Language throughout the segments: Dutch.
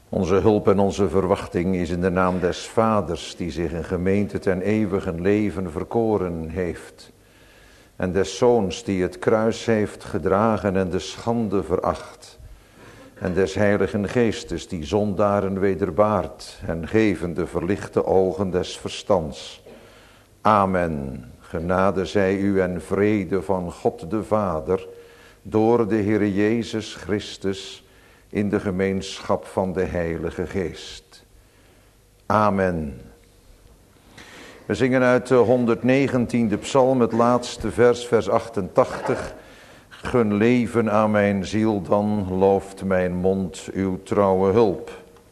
Onze hulp en onze verwachting is in de naam des Vaders, die zich in gemeente ten eeuwigen leven verkoren heeft. En des Zoons, die het kruis heeft gedragen en de schande veracht. En des Heiligen Geestes, die zondaren wederbaart en geven de verlichte ogen des verstands. Amen. Genade zij u en vrede van God de Vader, door de Heere Jezus Christus, in de gemeenschap van de Heilige Geest. Amen. We zingen uit de 119e psalm, het laatste vers, vers 88. Gun leven aan mijn ziel, dan looft mijn mond uw trouwe hulp.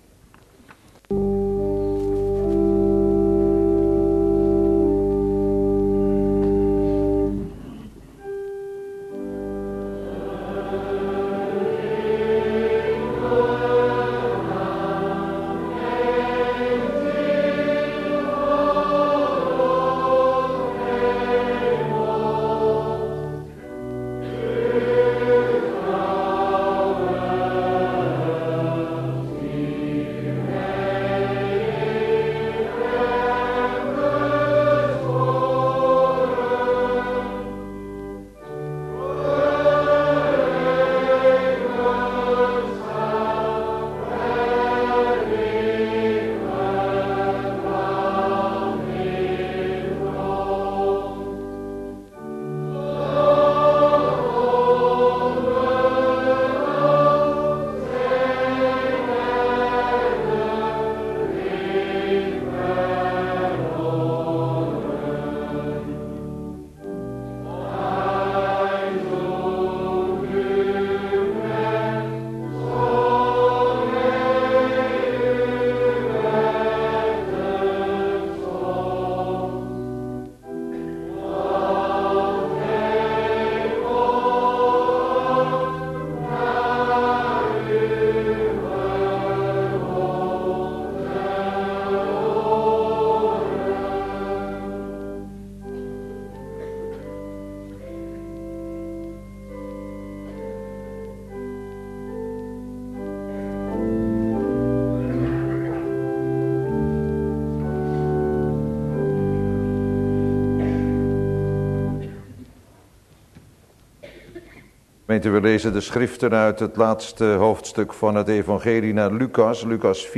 We lezen de schriften uit het laatste hoofdstuk van het evangelie naar Lucas, Lucas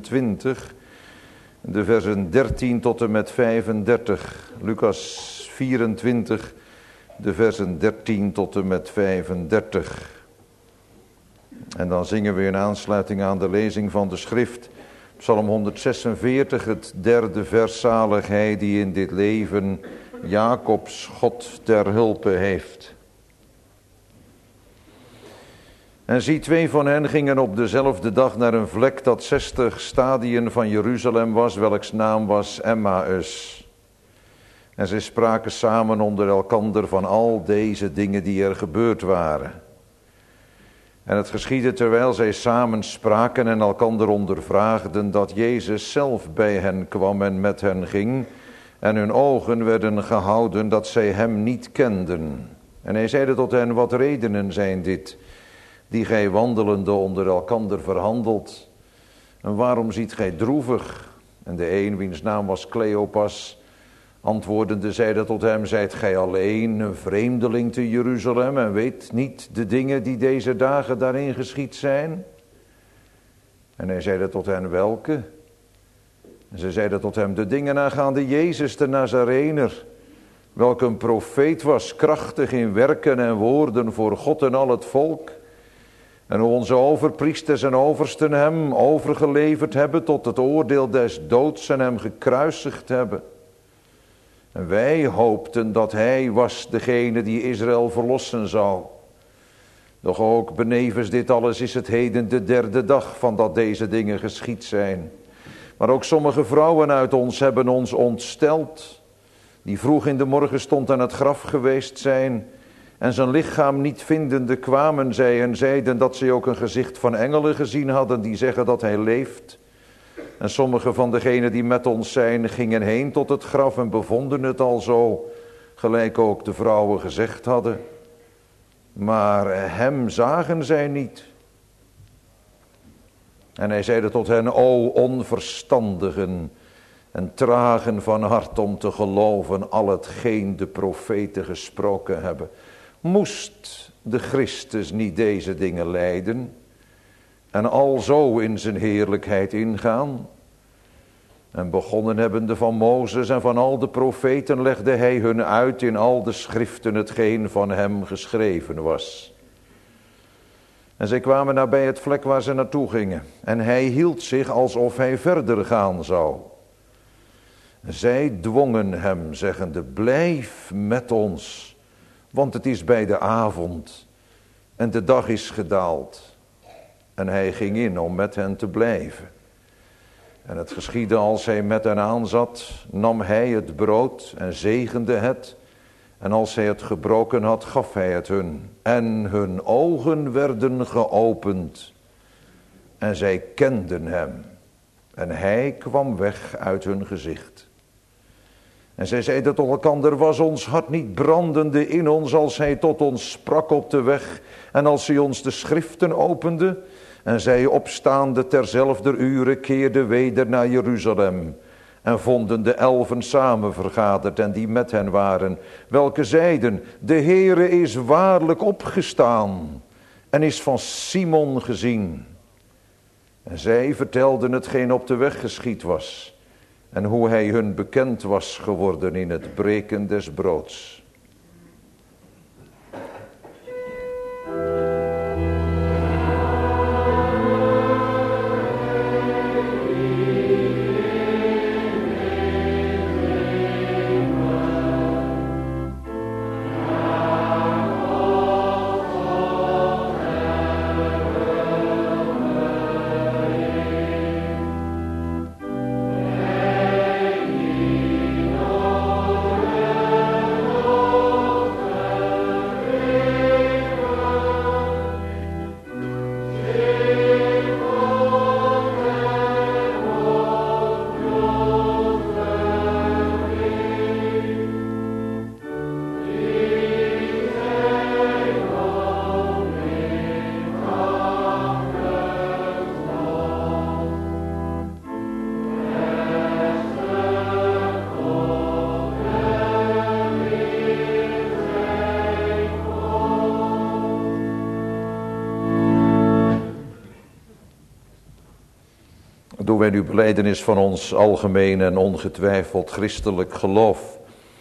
24, de versen 13 tot en met 35. Lucas 24, de versen 13 tot en met 35. En dan zingen we in aansluiting aan de lezing van de schrift, Psalm 146, het derde vers, zalig hij die in dit leven Jacobs God ter hulpe heeft. En zie, 2 van hen gingen op dezelfde dag naar een vlek dat 60 stadien van Jeruzalem was, welks naam was Emmaus. En zij spraken samen onder elkander van al deze dingen die er gebeurd waren. En het geschiedde terwijl zij samen spraken en elkander ondervraagden, dat Jezus zelf bij hen kwam en met hen ging, en hun ogen werden gehouden dat zij hem niet kenden. En hij zeide tot hen, wat redenen zijn dit, die gij wandelende onder elkander verhandelt? En waarom ziet gij droevig? En de een, wiens naam was Cleopas, antwoordende zeide tot hem, zijt gij alleen een vreemdeling te Jeruzalem en weet niet de dingen die deze dagen daarin geschied zijn? En hij zeide tot hen, welke? En zij zeiden tot hem, de dingen aangaande Jezus de Nazarener, welke een profeet was, krachtig in werken en woorden voor God en al het volk. En hoe onze overpriesters en oversten hem overgeleverd hebben tot het oordeel des doods en hem gekruisigd hebben. En wij hoopten dat hij was degene die Israël verlossen zou. Doch ook benevens dit alles is het heden de derde dag van dat deze dingen geschied zijn. Maar ook sommige vrouwen uit ons hebben ons ontsteld, die vroeg in de morgenstond aan het graf geweest zijn, en zijn lichaam niet vindende kwamen zij en zeiden dat zij ook een gezicht van engelen gezien hadden, die zeggen dat hij leeft. En sommige van degenen die met ons zijn, gingen heen tot het graf en bevonden het al zo, gelijk ook de vrouwen gezegd hadden. Maar hem zagen zij niet. En hij zeide tot hen, o onverstandigen en tragen van hart om te geloven al hetgeen de profeten gesproken hebben. Moest de Christus niet deze dingen lijden en alzo in zijn heerlijkheid ingaan? En begonnen hebbende van Mozes en van al de profeten legde hij hun uit in al de schriften hetgeen van hem geschreven was. En zij kwamen nabij het vlek waar ze naartoe gingen. En hij hield zich alsof hij verder gaan zou. Zij dwongen hem, zeggende, blijf met ons, want het is bij de avond en de dag is gedaald. En hij ging in om met hen te blijven. En het geschiedde als hij met hen aanzat, nam hij het brood en zegende het. En als hij het gebroken had, gaf hij het hun. En hun ogen werden geopend. En zij kenden hem. En hij kwam weg uit hun gezicht. En zij zeiden tot elkander, was ons hart niet brandende in ons als hij tot ons sprak op de weg. En als hij ons de schriften opende. En zij opstaande terzelfder ure keerden weder naar Jeruzalem. En vonden de 11 samen vergaderd en die met hen waren. Welke zeiden, de Heere is waarlijk opgestaan. En is van Simon gezien. En zij vertelden hetgeen op de weg geschied was. En hoe hij hun bekend was geworden in het breken des broods. Doen wij nu belijdenis van ons algemeen en ongetwijfeld christelijk geloof.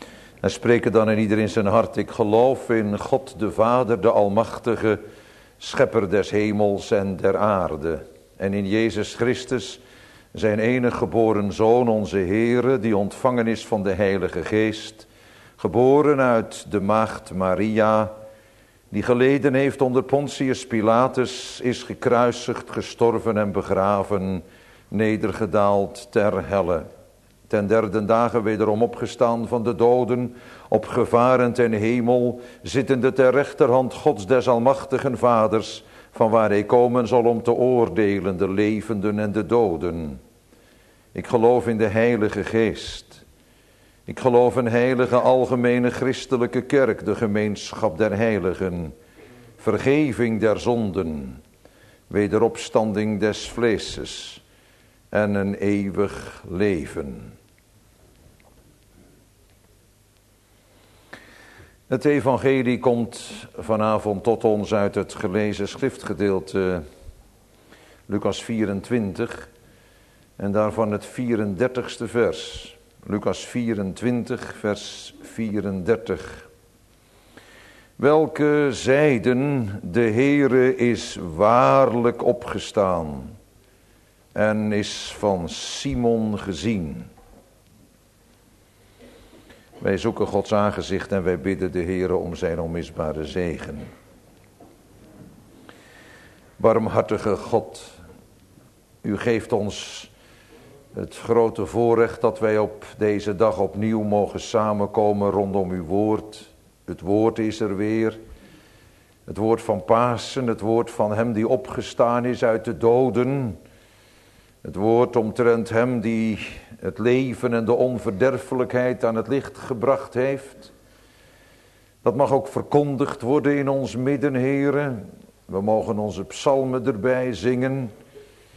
En spreken dan in ieder in zijn hart, ik geloof in God de Vader, de Almachtige, Schepper des hemels en der aarde. En in Jezus Christus, zijn enige geboren Zoon, onze Heere, die ontvangen is van de Heilige Geest. Geboren uit de maagd Maria, die geleden heeft onder Pontius Pilatus, is gekruisigd, gestorven en begraven, nedergedaald ter helle. Ten derde dagen wederom opgestaan van de doden, opgevaren ten hemel, zittende ter rechterhand Gods des almachtigen Vaders, van waar hij komen zal om te oordelen de levenden en de doden. Ik geloof in de Heilige Geest. Ik geloof in heilige algemene christelijke kerk, de gemeenschap der heiligen, vergeving der zonden, wederopstanding des vleeses en een eeuwig leven. Het evangelie komt vanavond tot ons uit het gelezen schriftgedeelte Lucas 24 en daarvan het 34ste vers. Lucas 24 vers 34. Welke zeiden, de Heere is waarlijk opgestaan en is van Simon gezien. Wij zoeken Gods aangezicht en wij bidden de Heere om zijn onmisbare zegen. Barmhartige God, u geeft ons het grote voorrecht dat wij op deze dag opnieuw mogen samenkomen rondom uw woord. Het woord is er weer. Het woord van Pasen, het woord van hem die opgestaan is uit de doden. Het woord omtrent hem die het leven en de onverderfelijkheid aan het licht gebracht heeft. Dat mag ook verkondigd worden in ons midden, Heere. We mogen onze psalmen erbij zingen.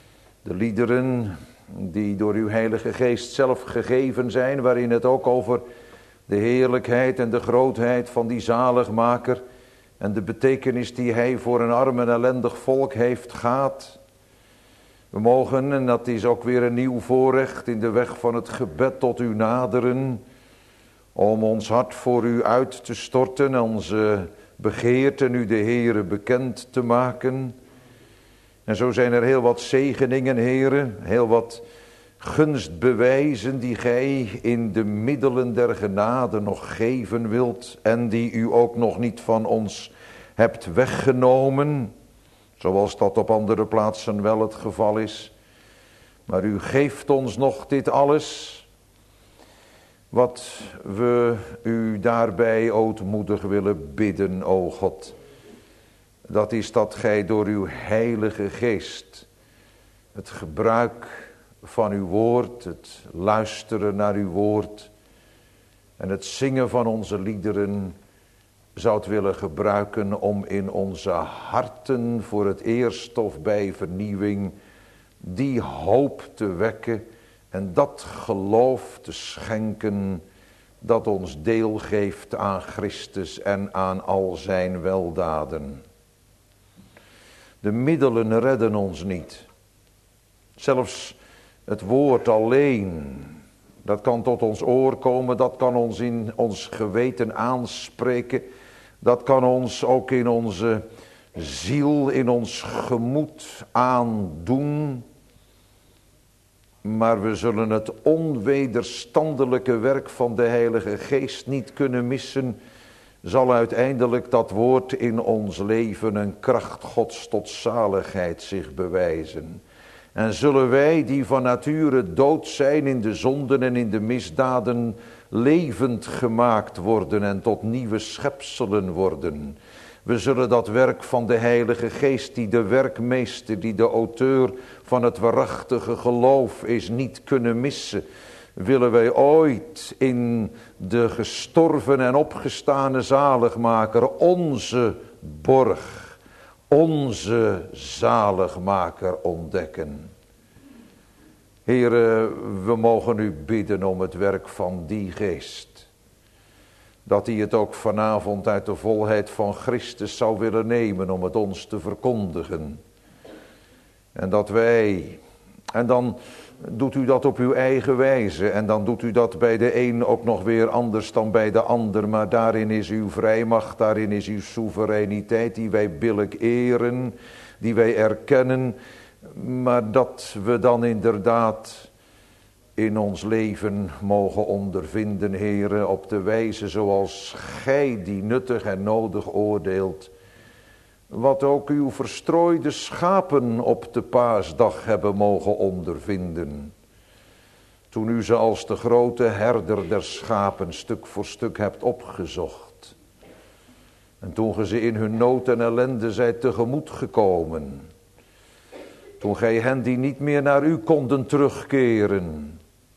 De liederen die door uw Heilige Geest zelf gegeven zijn, waarin het ook over de heerlijkheid en de grootheid van die zaligmaker en de betekenis die hij voor een arm en ellendig volk heeft gaat. We mogen, en dat is ook weer een nieuw voorrecht, in de weg van het gebed tot u naderen, om ons hart voor u uit te storten, onze begeerten u de Heere bekend te maken. En zo zijn er heel wat zegeningen, Heere, heel wat gunstbewijzen die gij in de middelen der genade nog geven wilt en die u ook nog niet van ons hebt weggenomen, zoals dat op andere plaatsen wel het geval is. Maar u geeft ons nog dit alles, wat we u daarbij ootmoedig willen bidden, o God. Dat is dat gij door uw Heilige Geest het gebruik van uw woord, het luisteren naar uw woord en het zingen van onze liederen zoudt willen gebruiken om in onze harten voor het eerst of bij vernieuwing die hoop te wekken en dat geloof te schenken dat ons deel geeft aan Christus en aan al zijn weldaden. De middelen redden ons niet. Zelfs het woord alleen, dat kan tot ons oor komen, dat kan ons in ons geweten aanspreken. Dat kan ons ook in onze ziel, in ons gemoed aandoen. Maar we zullen het onwederstandelijke werk van de Heilige Geest niet kunnen missen. Zal uiteindelijk dat woord in ons leven een kracht Gods tot zaligheid zich bewijzen. En zullen wij die van nature dood zijn in de zonden en in de misdaden levend gemaakt worden en tot nieuwe schepselen worden. We zullen dat werk van de Heilige Geest, die de werkmeester, die de auteur van het waarachtige geloof is, niet kunnen missen. Willen wij ooit in de gestorven en opgestane zaligmaker onze borg, onze zaligmaker ontdekken. Heere, we mogen u bidden om het werk van die geest. Dat hij het ook vanavond uit de volheid van Christus zou willen nemen om het ons te verkondigen. En dat wij, en dan doet u dat op uw eigen wijze. En dan doet u dat bij de een ook nog weer anders dan bij de ander. Maar daarin is uw vrijmacht, daarin is uw soevereiniteit die wij billijk eren, die wij erkennen. Maar dat we dan inderdaad in ons leven mogen ondervinden, Heere, op de wijze zoals gij die nuttig en nodig oordeelt. Wat ook uw verstrooide schapen op de paasdag hebben mogen ondervinden. Toen u ze als de grote herder der schapen stuk voor stuk hebt opgezocht. En toen ge ze in hun nood en ellende zijt tegemoet gekomen. Toen gij hen die niet meer naar u konden terugkeren,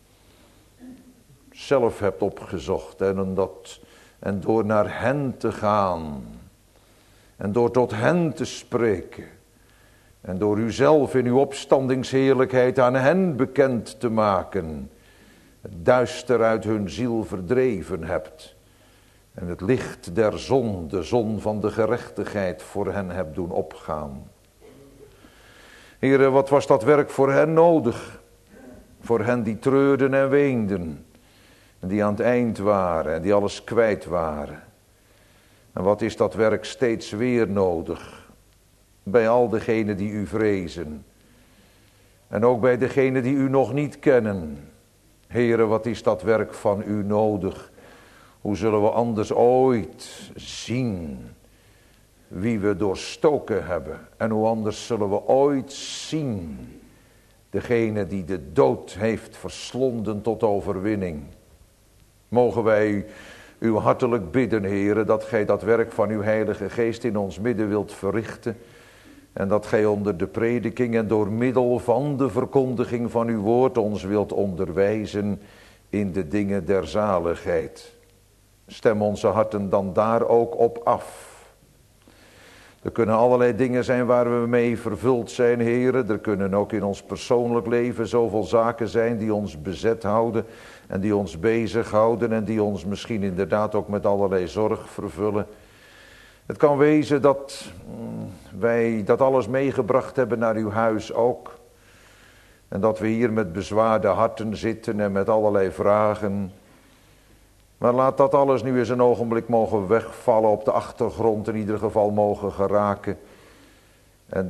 zelf hebt opgezocht en door naar hen te gaan en door tot hen te spreken en door uzelf in uw opstandingsheerlijkheid aan hen bekend te maken, het duister uit hun ziel verdreven hebt en het licht der zon, de zon van de gerechtigheid, voor hen hebt doen opgaan. Heere, wat was dat werk voor hen nodig? Voor hen die treurden en weenden. En die aan het eind waren en die alles kwijt waren. En wat is dat werk steeds weer nodig? Bij al degenen die u vrezen. En ook bij degenen die u nog niet kennen. Heere, wat is dat werk van u nodig? Hoe zullen we anders ooit zien wie we doorstoken hebben? En hoe anders zullen we ooit zien degene die de dood heeft verslonden tot overwinning? Mogen wij u hartelijk bidden, Heere, dat gij dat werk van uw Heilige Geest in ons midden wilt verrichten. En dat gij onder de prediking en door middel van de verkondiging van uw woord ons wilt onderwijzen in de dingen der zaligheid. Stem onze harten dan daar ook op af. Er kunnen allerlei dingen zijn waar we mee vervuld zijn, heren. Er kunnen ook in ons persoonlijk leven zoveel zaken zijn die ons bezet houden en die ons bezighouden en die ons misschien inderdaad ook met allerlei zorg vervullen. Het kan wezen dat wij dat alles meegebracht hebben naar uw huis ook. En dat we hier met bezwaarde harten zitten en met allerlei vragen. Maar laat dat alles nu eens een ogenblik mogen wegvallen, op de achtergrond in ieder geval mogen geraken. En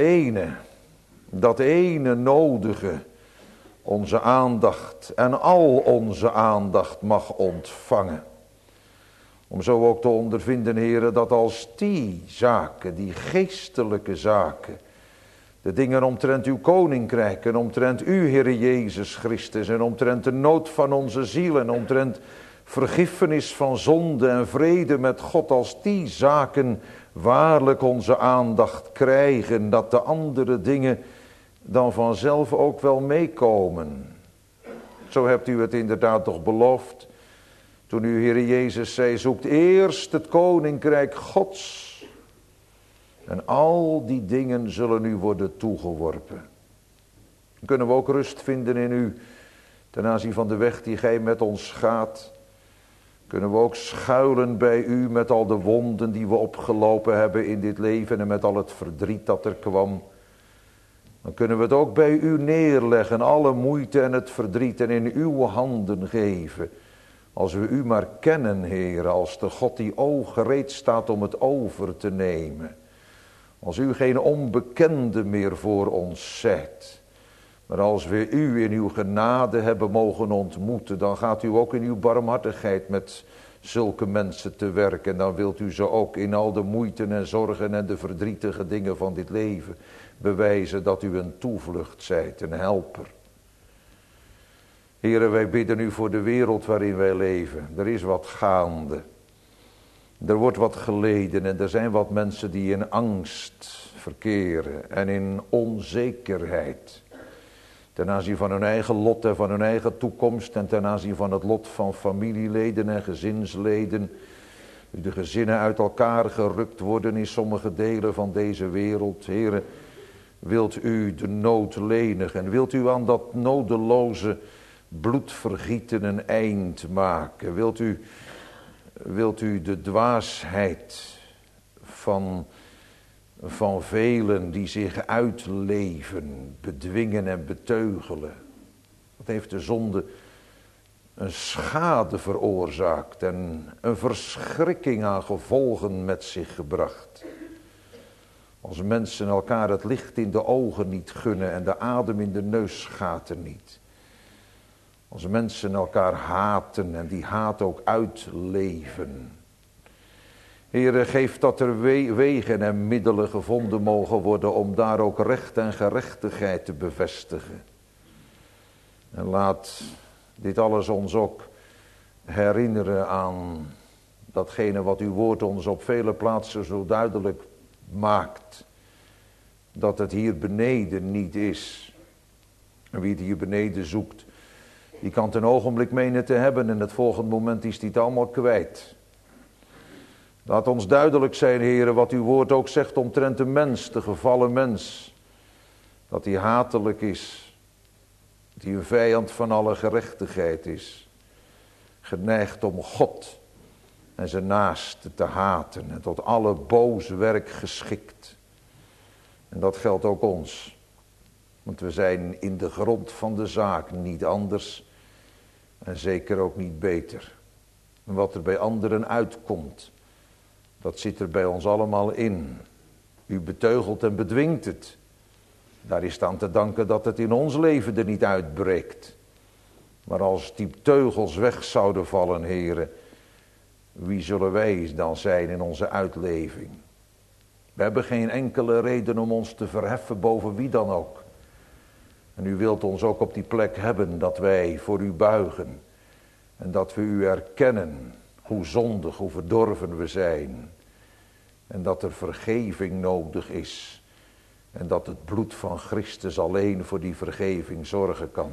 dat ene nodige, onze aandacht en al onze aandacht mag ontvangen. Om zo ook te ondervinden, heren, dat als die zaken, die geestelijke zaken, de dingen omtrent uw koninkrijk en omtrent u, Heere Jezus Christus, en omtrent de nood van onze ziel en omtrent vergiffenis van zonde en vrede met God, als die zaken waarlijk onze aandacht krijgen, dat de andere dingen dan vanzelf ook wel meekomen. Zo hebt u het inderdaad toch beloofd, toen u, Heere Jezus, zei, zoekt eerst het koninkrijk Gods. En al die dingen zullen u worden toegeworpen. Dan kunnen we ook rust vinden in u, ten aanzien van de weg die gij met ons gaat. Kunnen we ook schuilen bij u met al de wonden die we opgelopen hebben in dit leven en met al het verdriet dat er kwam. Dan kunnen we het ook bij u neerleggen, alle moeite en het verdriet, en in uw handen geven. Als we u maar kennen, Heer, als de God die gereed staat om het over te nemen. Als u geen onbekende meer voor ons zijt. Maar als we u in uw genade hebben mogen ontmoeten, dan gaat u ook in uw barmhartigheid met zulke mensen te werk. En dan wilt u ze ook in al de moeite en zorgen en de verdrietige dingen van dit leven bewijzen dat u een toevlucht zijt, een helper. Heren, wij bidden u voor de wereld waarin wij leven. Er is wat gaande. Er wordt wat geleden en er zijn wat mensen die in angst verkeren en in onzekerheid. Ten aanzien van hun eigen lot en van hun eigen toekomst en ten aanzien van het lot van familieleden en gezinsleden. De gezinnen uit elkaar gerukt worden in sommige delen van deze wereld. Heren, wilt u de nood lenigen en wilt u aan dat nodeloze bloedvergieten een eind maken? Wilt u de dwaasheid van velen die zich uitleven, bedwingen en beteugelen? Dat heeft de zonde een schade veroorzaakt en een verschrikking aan gevolgen met zich gebracht. Als mensen elkaar het licht in de ogen niet gunnen en de adem in de neusgaten niet. Als mensen elkaar haten en die haat ook uitleven. Heere, geef dat er wegen en middelen gevonden mogen worden om daar ook recht en gerechtigheid te bevestigen. En laat dit alles ons ook herinneren aan datgene wat uw woord ons op vele plaatsen zo duidelijk maakt. Dat het hier beneden niet is. En wie het hier beneden zoekt, die kan het een ogenblik menen te hebben en het volgende moment is die het allemaal kwijt. Laat ons duidelijk zijn, Heere, wat uw woord ook zegt omtrent de mens, de gevallen mens. Dat hij hatelijk is. Dat hij een vijand van alle gerechtigheid is. Geneigd om God en zijn naaste te haten en tot alle boos werk geschikt. En dat geldt ook ons. Want we zijn in de grond van de zaak niet anders en zeker ook niet beter. En wat er bij anderen uitkomt, dat zit er bij ons allemaal in. U beteugelt en bedwingt het. Daar is het aan te danken dat het in ons leven er niet uitbreekt. Maar als die teugels weg zouden vallen, heren, wie zullen wij dan zijn in onze uitleving? We hebben geen enkele reden om ons te verheffen boven wie dan ook. En u wilt ons ook op die plek hebben dat wij voor u buigen. En dat we u erkennen hoe zondig, hoe verdorven we zijn. En dat er vergeving nodig is. En dat het bloed van Christus alleen voor die vergeving zorgen kan.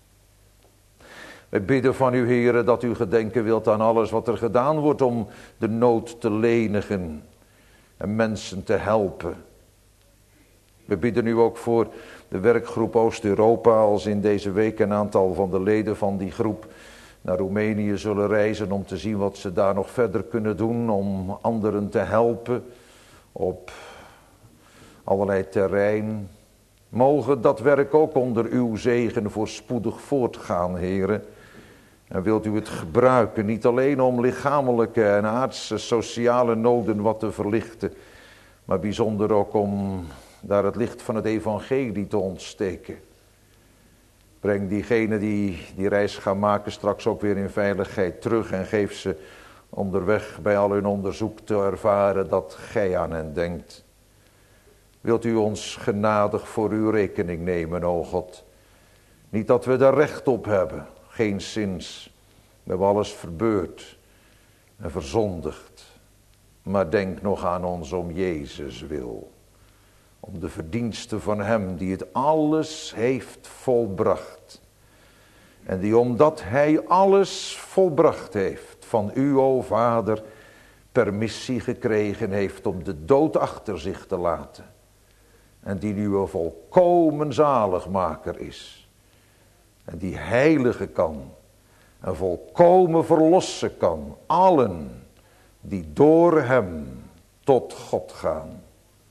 Wij bidden van u, Heere, dat u gedenken wilt aan alles wat er gedaan wordt om de nood te lenigen. en mensen te helpen. We bidden u ook voor de werkgroep Oost-Europa, als in deze week een aantal van de leden van die groep naar Roemenië zullen reizen om te zien wat ze daar nog verder kunnen doen om anderen te helpen op allerlei terrein. Mogen dat werk ook onder uw zegen voorspoedig voortgaan, heren. En wilt u het gebruiken, niet alleen om lichamelijke en aardse sociale noden wat te verlichten, maar bijzonder ook om daar het licht van het evangelie te ontsteken. Breng diegenen die die reis gaan maken straks ook weer in veiligheid terug en geef ze onderweg bij al hun onderzoek te ervaren dat gij aan hen denkt. Wilt u ons genadig voor uw rekening nemen, o God. Niet dat we daar recht op hebben, geenszins. We hebben alles verbeurd en verzondigd. Maar denk nog aan ons om Jezus wil. Om de verdiensten van hem die het alles heeft volbracht. En die omdat hij alles volbracht heeft van u, o Vader, permissie gekregen heeft om de dood achter zich te laten. En die nu een volkomen zaligmaker is. En die heiligen kan. En volkomen verlossen kan. Allen die door hem tot God gaan.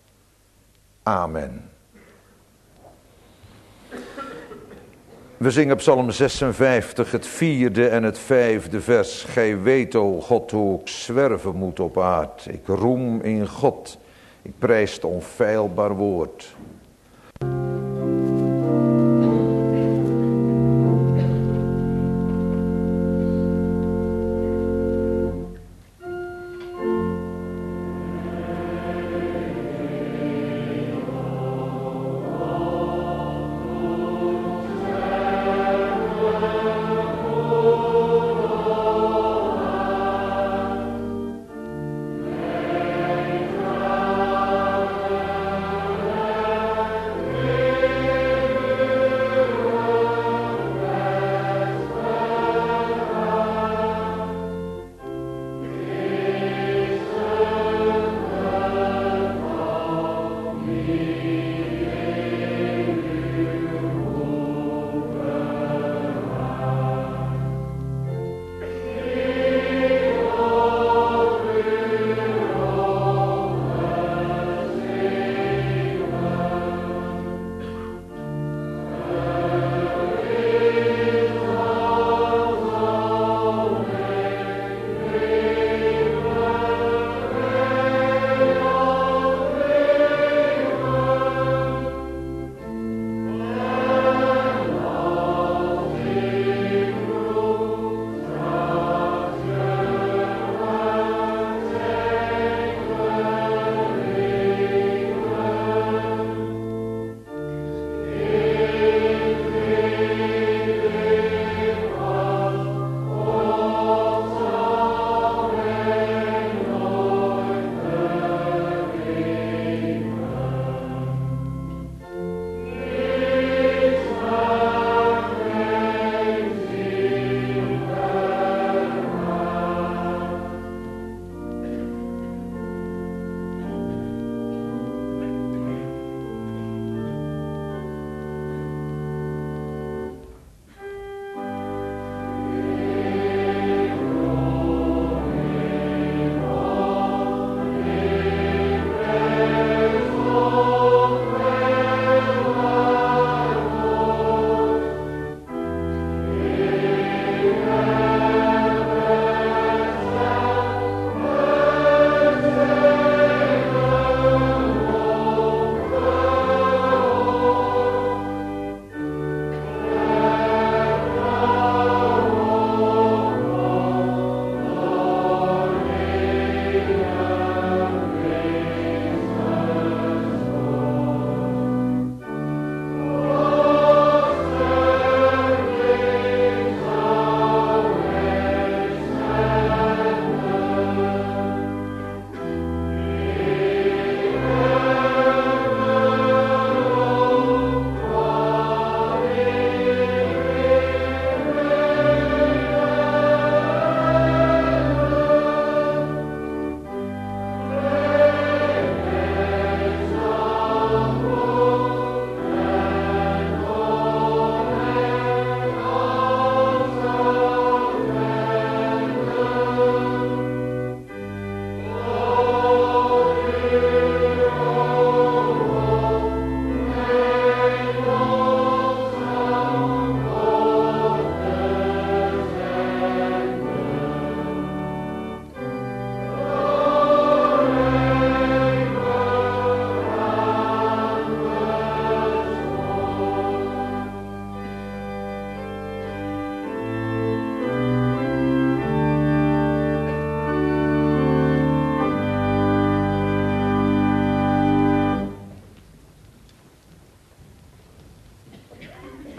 Amen. We zingen Psalm 56, het 4e en het 5e vers. Gij weet, o God, hoe ik zwerven moet op aard. Ik roem in God. Ik prijs het onfeilbaar woord.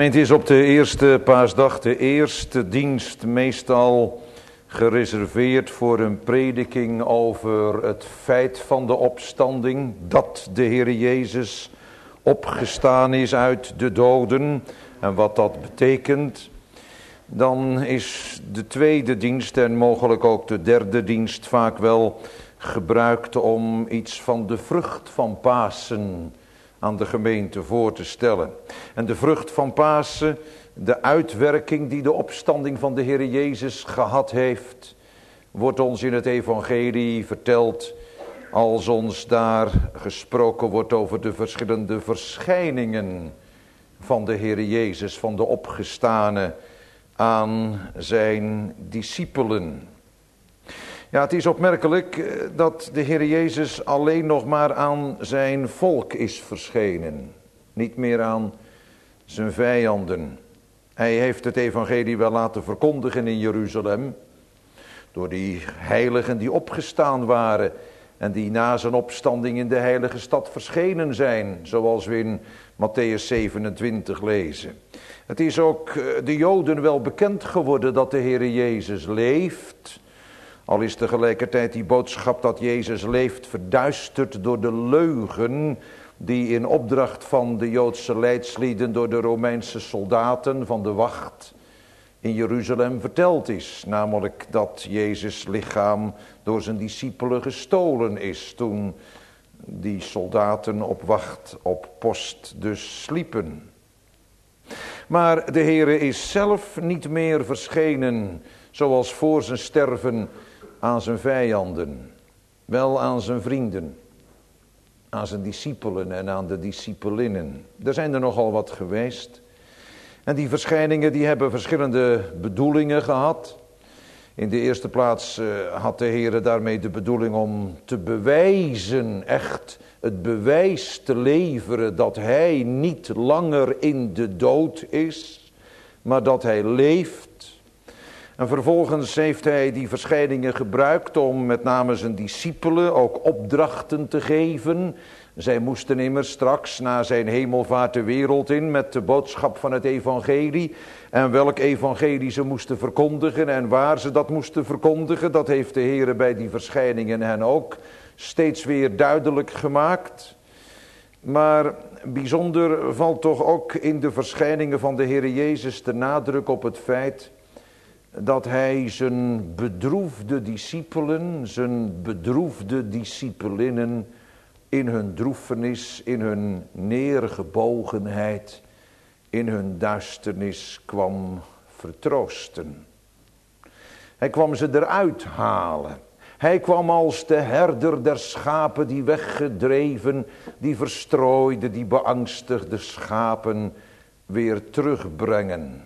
Het is op de eerste paasdag de eerste dienst meestal gereserveerd voor een prediking over het feit van de opstanding, dat de Heer Jezus opgestaan is uit de doden en wat dat betekent. Dan is de tweede dienst en mogelijk ook de derde dienst vaak wel gebruikt om iets van de vrucht van Pasen aan de gemeente voor te stellen. En de vrucht van Pasen, de uitwerking die de opstanding van de Heer Jezus gehad heeft, wordt ons in het evangelie verteld als ons daar gesproken wordt over de verschillende verschijningen van de Heer Jezus, van de opgestane aan zijn discipelen. Ja, het is opmerkelijk dat de Heer Jezus alleen nog maar aan zijn volk is verschenen. Niet meer aan zijn vijanden. Hij heeft het evangelie wel laten verkondigen in Jeruzalem. Door die heiligen die opgestaan waren. En die na zijn opstanding in de heilige stad verschenen zijn. Zoals we in Matthäus 27 lezen. Het is ook de Joden wel bekend geworden dat de Heer Jezus leeft. Al is tegelijkertijd die boodschap dat Jezus leeft verduisterd door de leugen die in opdracht van de Joodse leidslieden door de Romeinse soldaten van de wacht in Jeruzalem verteld is. Namelijk dat Jezus' lichaam door zijn discipelen gestolen is toen die soldaten op wacht, op post dus sliepen. Maar de Heere is zelf niet meer verschenen zoals voor zijn sterven aan zijn vijanden, wel aan zijn vrienden, aan zijn discipelen en aan de discipelinnen. Er zijn er nogal wat geweest. En die verschijningen die hebben verschillende bedoelingen gehad. In de eerste plaats had de Heer daarmee de bedoeling om te bewijzen, echt het bewijs te leveren dat hij niet langer in de dood is, maar dat hij leeft. En vervolgens heeft hij die verschijningen gebruikt om met name zijn discipelen ook opdrachten te geven. Zij moesten immers straks na zijn hemelvaart de wereld in met de boodschap van het evangelie. En welk evangelie ze moesten verkondigen en waar ze dat moesten verkondigen, dat heeft de Heer bij die verschijningen hen ook steeds weer duidelijk gemaakt. Maar bijzonder valt toch ook in de verschijningen van de Heer Jezus de nadruk op het feit dat hij zijn bedroefde discipelen, zijn bedroefde discipelinnen in hun droefenis, in hun neergebogenheid, in hun duisternis kwam vertroosten. Hij kwam ze eruit halen. Hij kwam als de herder der schapen die weggedreven, die verstrooide, die beangstigde schapen weer terugbrengen.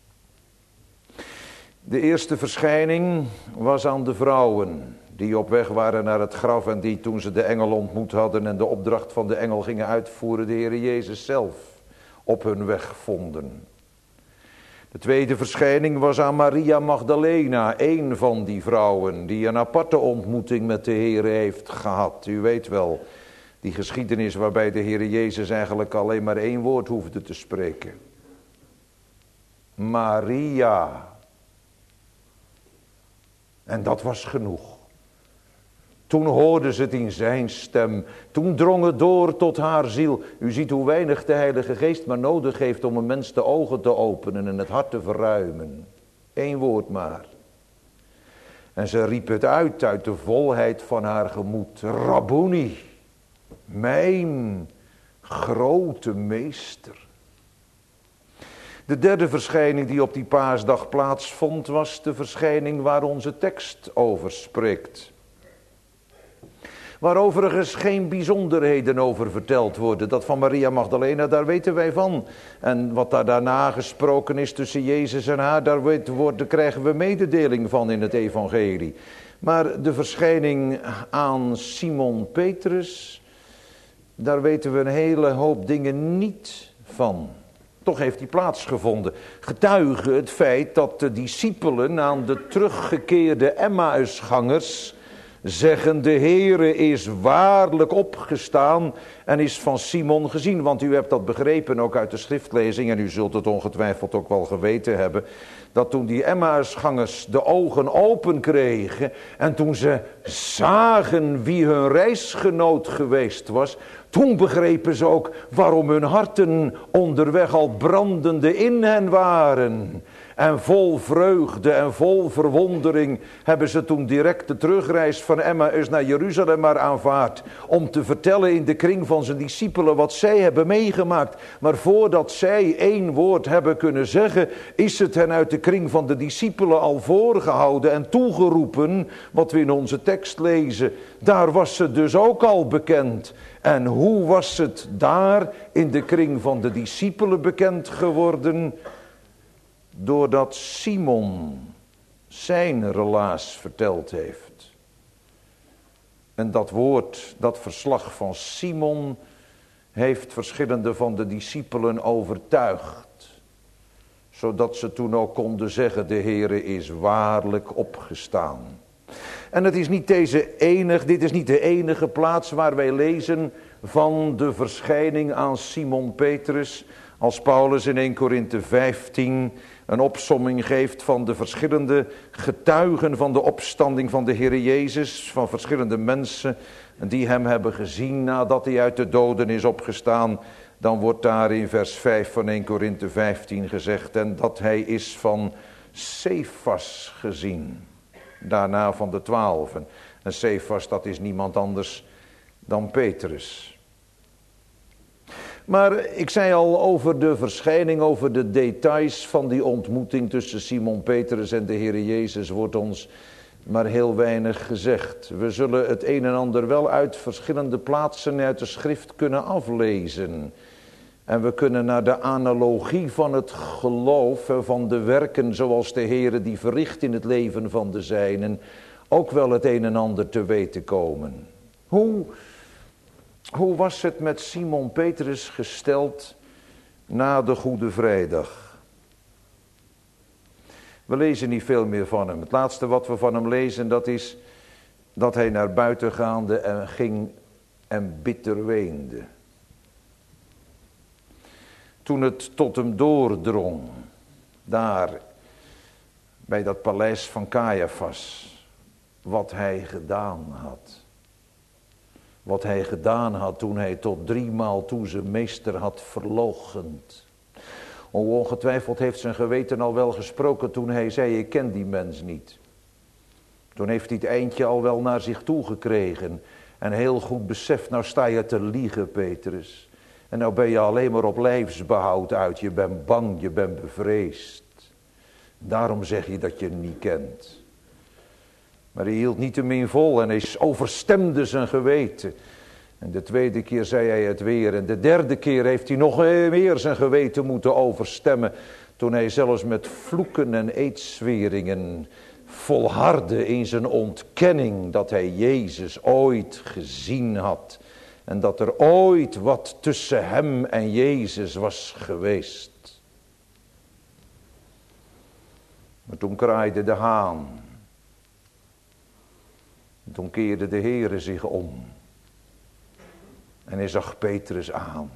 De eerste verschijning was aan de vrouwen die op weg waren naar het graf en die toen ze de engel ontmoet hadden en de opdracht van de engel gingen uitvoeren, de Heer Jezus zelf op hun weg vonden. De tweede verschijning was aan Maria Magdalena, een van die vrouwen die een aparte ontmoeting met de Heer heeft gehad. U weet wel, die geschiedenis waarbij de Heer Jezus eigenlijk alleen maar één woord hoefde te spreken. Maria. En dat was genoeg. Toen hoorde ze het in zijn stem. Toen drong het door tot haar ziel. U ziet hoe weinig de Heilige Geest maar nodig heeft om een mens de ogen te openen en het hart te verruimen. Eén woord maar. En ze riep het uit de volheid van haar gemoed. Rabboni, mijn grote meester. De derde verschijning die op die paasdag plaatsvond was de verschijning waar onze tekst over spreekt. Waar overigens geen bijzonderheden over verteld worden. Dat van Maria Magdalena, daar weten wij van. En wat daar daarna gesproken is tussen Jezus en haar, daar krijgen we mededeling van in het evangelie. Maar de verschijning aan Simon Petrus, daar weten we een hele hoop dingen niet van. Toch heeft die plaatsgevonden. Getuige het feit dat de discipelen aan de teruggekeerde Emmausgangers zeggen: de Heere is waarlijk opgestaan en is van Simon gezien. Want u hebt dat begrepen ook uit de schriftlezing, en u zult het ongetwijfeld ook wel geweten hebben, dat toen die Emmausgangers de ogen open kregen en toen ze zagen wie hun reisgenoot geweest was, toen begrepen ze ook waarom hun harten onderweg al brandende in hen waren. En vol vreugde en vol verwondering hebben ze toen direct de terugreis van Emmaus naar Jeruzalem maar aanvaard. Om te vertellen in de kring van zijn discipelen wat zij hebben meegemaakt. Maar voordat zij één woord hebben kunnen zeggen, is het hen uit de kring van de discipelen al voorgehouden en toegeroepen. Wat we in onze tekst lezen, daar was ze dus ook al bekend. En hoe was het daar in de kring van de discipelen bekend geworden? Doordat Simon zijn relaas verteld heeft. En dat woord, dat verslag van Simon, heeft verschillende van de discipelen overtuigd. Zodat ze toen ook konden zeggen: de Heere is waarlijk opgestaan. En het is niet dit is niet de enige plaats waar wij lezen van de verschijning aan Simon Petrus. Als Paulus in 1 Korinthe 15 een opsomming geeft van de verschillende getuigen van de opstanding van de Heere Jezus. Van verschillende mensen die hem hebben gezien nadat hij uit de doden is opgestaan. Dan wordt daar in vers 5 van 1 Korinthe 15 gezegd: en dat hij is van Cephas gezien. Daarna van de 12. En Cephas, dat is niemand anders dan Petrus. Maar ik zei al over de verschijning, over de details van die ontmoeting tussen Simon Petrus en de Heere Jezus wordt ons maar heel weinig gezegd. We zullen het een en ander wel uit verschillende plaatsen uit de schrift kunnen aflezen. En we kunnen naar de analogie van het geloof en van de werken zoals de Heere die verricht in het leven van de zijnen ook wel het een en ander te weten komen. Hoe was het met Simon Petrus gesteld na de Goede Vrijdag? We lezen niet veel meer van hem. Het laatste wat we van hem lezen, dat is dat hij naar buiten gaande en ging en bitter weende. Toen het tot hem doordrong, daar bij dat paleis van Caiaphas, wat hij gedaan had. Wat hij gedaan had toen hij tot 3 maal toe zijn meester had verloochend. Ongetwijfeld heeft zijn geweten al wel gesproken toen hij zei: ik ken die mens niet. Toen heeft hij het eindje al wel naar zich toe gekregen. En heel goed beseft: nou sta je te liegen, Petrus. En nou ben je alleen maar op lijfsbehoud uit. Je bent bang, je bent bevreesd. Daarom zeg je dat je hem niet kent. Maar hij hield niettemin vol en hij overstemde zijn geweten. En de 2e keer zei hij het weer. En de 3e keer heeft hij nog meer zijn geweten moeten overstemmen. Toen hij zelfs met vloeken en eedzweringen volhardde in zijn ontkenning dat hij Jezus ooit gezien had. En dat er ooit wat tussen hem en Jezus was geweest. Maar toen kraaide de haan. En toen keerde de Heere zich om. En hij zag Petrus aan.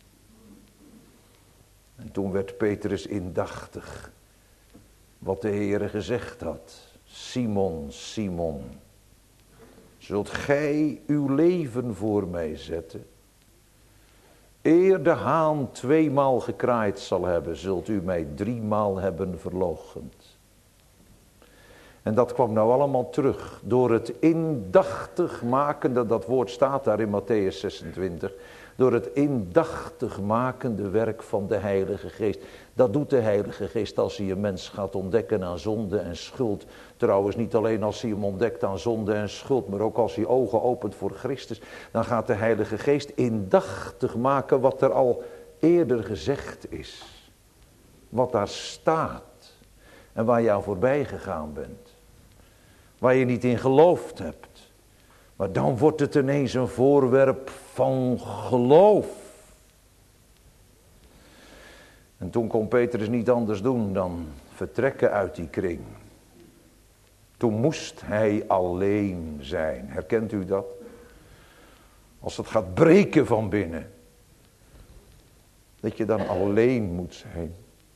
En toen werd Petrus indachtig wat de Heere gezegd had. Simon, Simon, zult gij uw leven voor mij zetten? Eer de haan 2 maal gekraaid zal hebben, zult u mij 3 maal hebben verloochend. En dat kwam nou allemaal terug door het indachtig makende, dat woord staat daar in Mattheüs 26, door het indachtig makende werk van de Heilige Geest. Dat doet de Heilige Geest als hij een mens gaat ontdekken aan zonde en schuld. Trouwens niet alleen als hij hem ontdekt aan zonde en schuld, maar ook als hij ogen opent voor Christus. Dan gaat de Heilige Geest indachtig maken wat er al eerder gezegd is. Wat daar staat en waar je aan voorbij gegaan bent. Waar je niet in geloofd hebt. Maar dan wordt het ineens een voorwerp van geloof. En toen kon Petrus niet anders doen dan vertrekken uit die kring. Toen moest hij alleen zijn. Herkent u dat? Als het gaat breken van binnen. Dat je dan alleen moet zijn.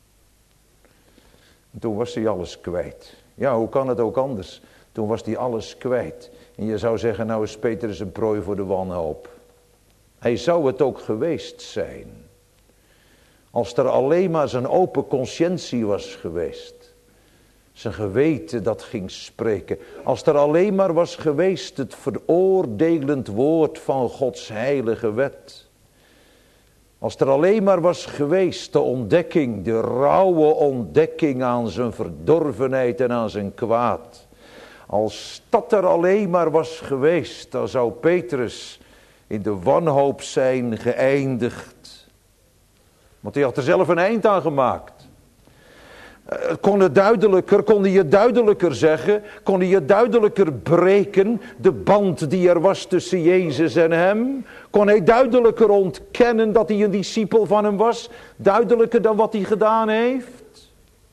En toen was hij alles kwijt. Ja, hoe kan het ook anders? Toen was hij alles kwijt. En je zou zeggen, nou is Petrus een prooi voor de wanhoop. Hij zou het ook geweest zijn. Als er alleen maar zijn open conscientie was geweest. Zijn geweten dat ging spreken. Als er alleen maar was geweest het veroordelend woord van Gods heilige wet. Als er alleen maar was geweest de ontdekking, de rauwe ontdekking aan zijn verdorvenheid en aan zijn kwaad. Als dat er alleen maar was geweest, dan zou Petrus in de wanhoop zijn geëindigd. Want hij had er zelf een eind aan gemaakt. Kon hij het duidelijker zeggen, kon hij het duidelijker breken, de band die er was tussen Jezus en hem. Kon hij duidelijker ontkennen dat hij een discipel van hem was, duidelijker dan wat hij gedaan heeft.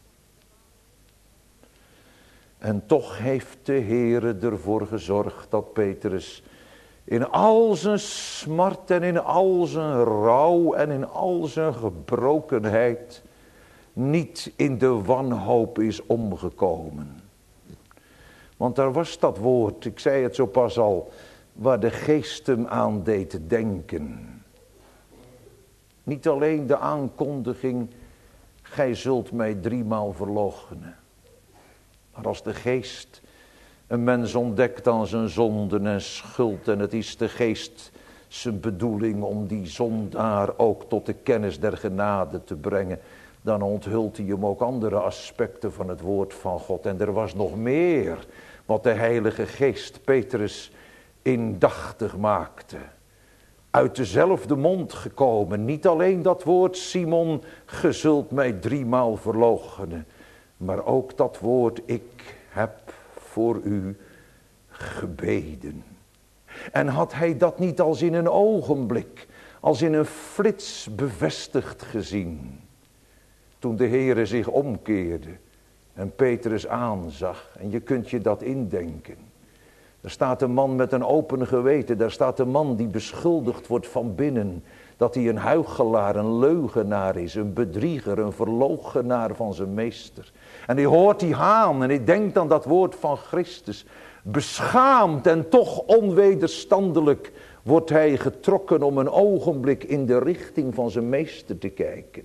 En toch heeft de Heere ervoor gezorgd dat Petrus in al zijn smart en in al zijn rouw en in al zijn gebrokenheid niet in de wanhoop is omgekomen. Want daar was dat woord, ik zei het zo pas al, waar de geest hem aan deed denken. Niet alleen de aankondiging, gij zult mij 3-maal verloochenen. Maar als de geest een mens ontdekt aan zijn zonden en schuld, en het is de geest zijn bedoeling om die zondaar ook tot de kennis der genade te brengen, dan onthult hij hem ook andere aspecten van het woord van God. En er was nog meer wat de Heilige Geest Petrus indachtig maakte. Uit dezelfde mond gekomen. Niet alleen dat woord, Simon, ge zult mij 3-maal verloochenen. Maar ook dat woord, ik heb voor u gebeden. En had hij dat niet als in een ogenblik, als in een flits bevestigd gezien. Toen de Heere zich omkeerde en Petrus aanzag. En je kunt je dat indenken. Er staat een man met een open geweten. Daar staat een man die beschuldigd wordt van binnen. Dat hij een huichelaar, een leugenaar is. Een bedrieger, een verloochenaar van zijn meester. En hij hoort die haan en hij denkt aan dat woord van Christus. Beschaamd en toch onwederstandelijk wordt hij getrokken om een ogenblik in de richting van zijn meester te kijken.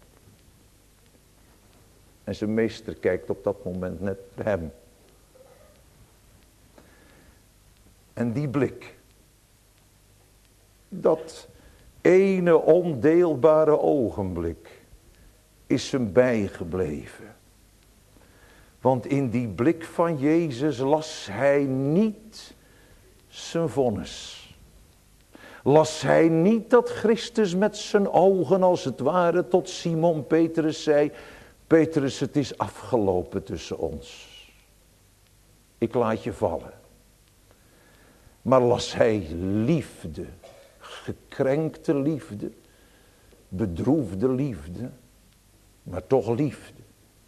En zijn meester kijkt op dat moment net naar hem. En die blik, dat ene ondeelbare ogenblik, is hem bijgebleven. Want in die blik van Jezus las hij niet zijn vonnis. Las hij niet dat Christus met zijn ogen als het ware tot Simon Petrus zei: Petrus, het is afgelopen tussen ons. Ik laat je vallen. Maar las hij liefde, gekrenkte liefde, bedroefde liefde, maar toch liefde.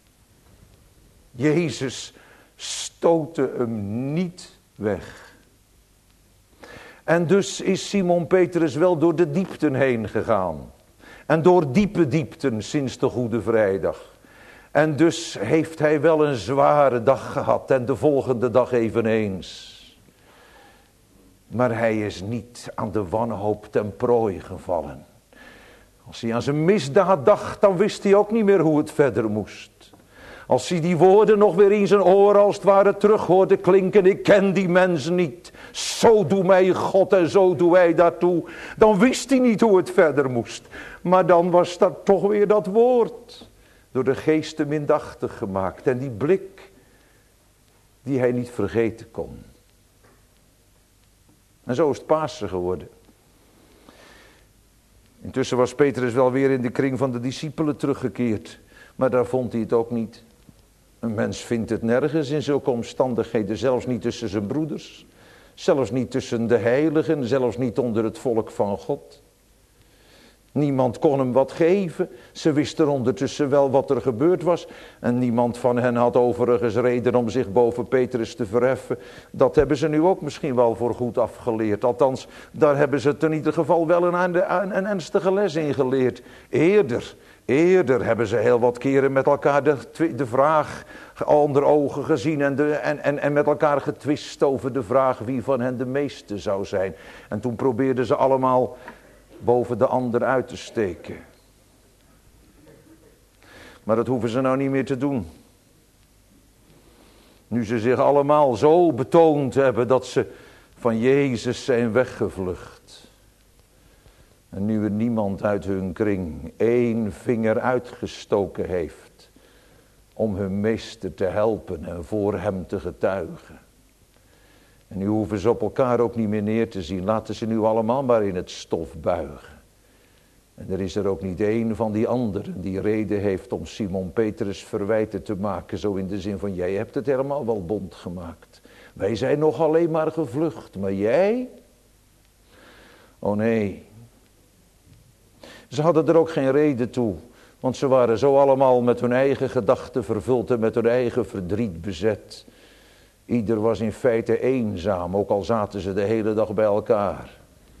Jezus stootte hem niet weg. En dus is Simon Petrus wel door de diepten heen gegaan. En door diepe diepten sinds de Goede Vrijdag. En dus heeft hij wel een zware dag gehad en de volgende dag eveneens. Maar hij is niet aan de wanhoop ten prooi gevallen. Als hij aan zijn misdaad dacht, dan wist hij ook niet meer hoe het verder moest. Als hij die woorden nog weer in zijn oren als het ware terug hoorde klinken: ik ken die mens niet. Zo doe mij God en zo doe hij daartoe. Dan wist hij niet hoe het verder moest. Maar dan was dat toch weer dat woord. Door de geest hem indachtig gemaakt. En die blik die hij niet vergeten kon. En zo is het Pasen geworden. Intussen was Petrus wel weer in de kring van de discipelen teruggekeerd. Maar daar vond hij het ook niet. Een mens vindt het nergens in zulke omstandigheden. Zelfs niet tussen zijn broeders. Zelfs niet tussen de heiligen. Zelfs niet onder het volk van God. Niemand kon hem wat geven. Ze wisten ondertussen wel wat er gebeurd was. En niemand van hen had overigens reden om zich boven Petrus te verheffen. Dat hebben ze nu ook misschien wel voor goed afgeleerd. Althans, daar hebben ze het in ieder geval wel een ernstige les in geleerd. Eerder hebben ze heel wat keren met elkaar de vraag onder ogen gezien en met elkaar getwist over de vraag wie van hen de meeste zou zijn. En toen probeerden ze allemaal boven de ander uit te steken. Maar dat hoeven ze nou niet meer te doen. Nu ze zich allemaal zo betoond hebben dat ze van Jezus zijn weggevlucht. En nu er niemand uit hun kring 1 vinger uitgestoken heeft om hun meester te helpen en voor hem te getuigen. En nu hoeven ze op elkaar ook niet meer neer te zien. Laten ze nu allemaal maar in het stof buigen. En er is er ook niet één van die anderen die reden heeft om Simon Petrus verwijten te maken. Zo in de zin van, jij hebt het helemaal wel bond gemaakt. Wij zijn nog alleen maar gevlucht, maar jij? Oh nee. Ze hadden er ook geen reden toe. Want ze waren zo allemaal met hun eigen gedachten vervuld en met hun eigen verdriet bezet. Ieder was in feite eenzaam, ook al zaten ze de hele dag bij elkaar.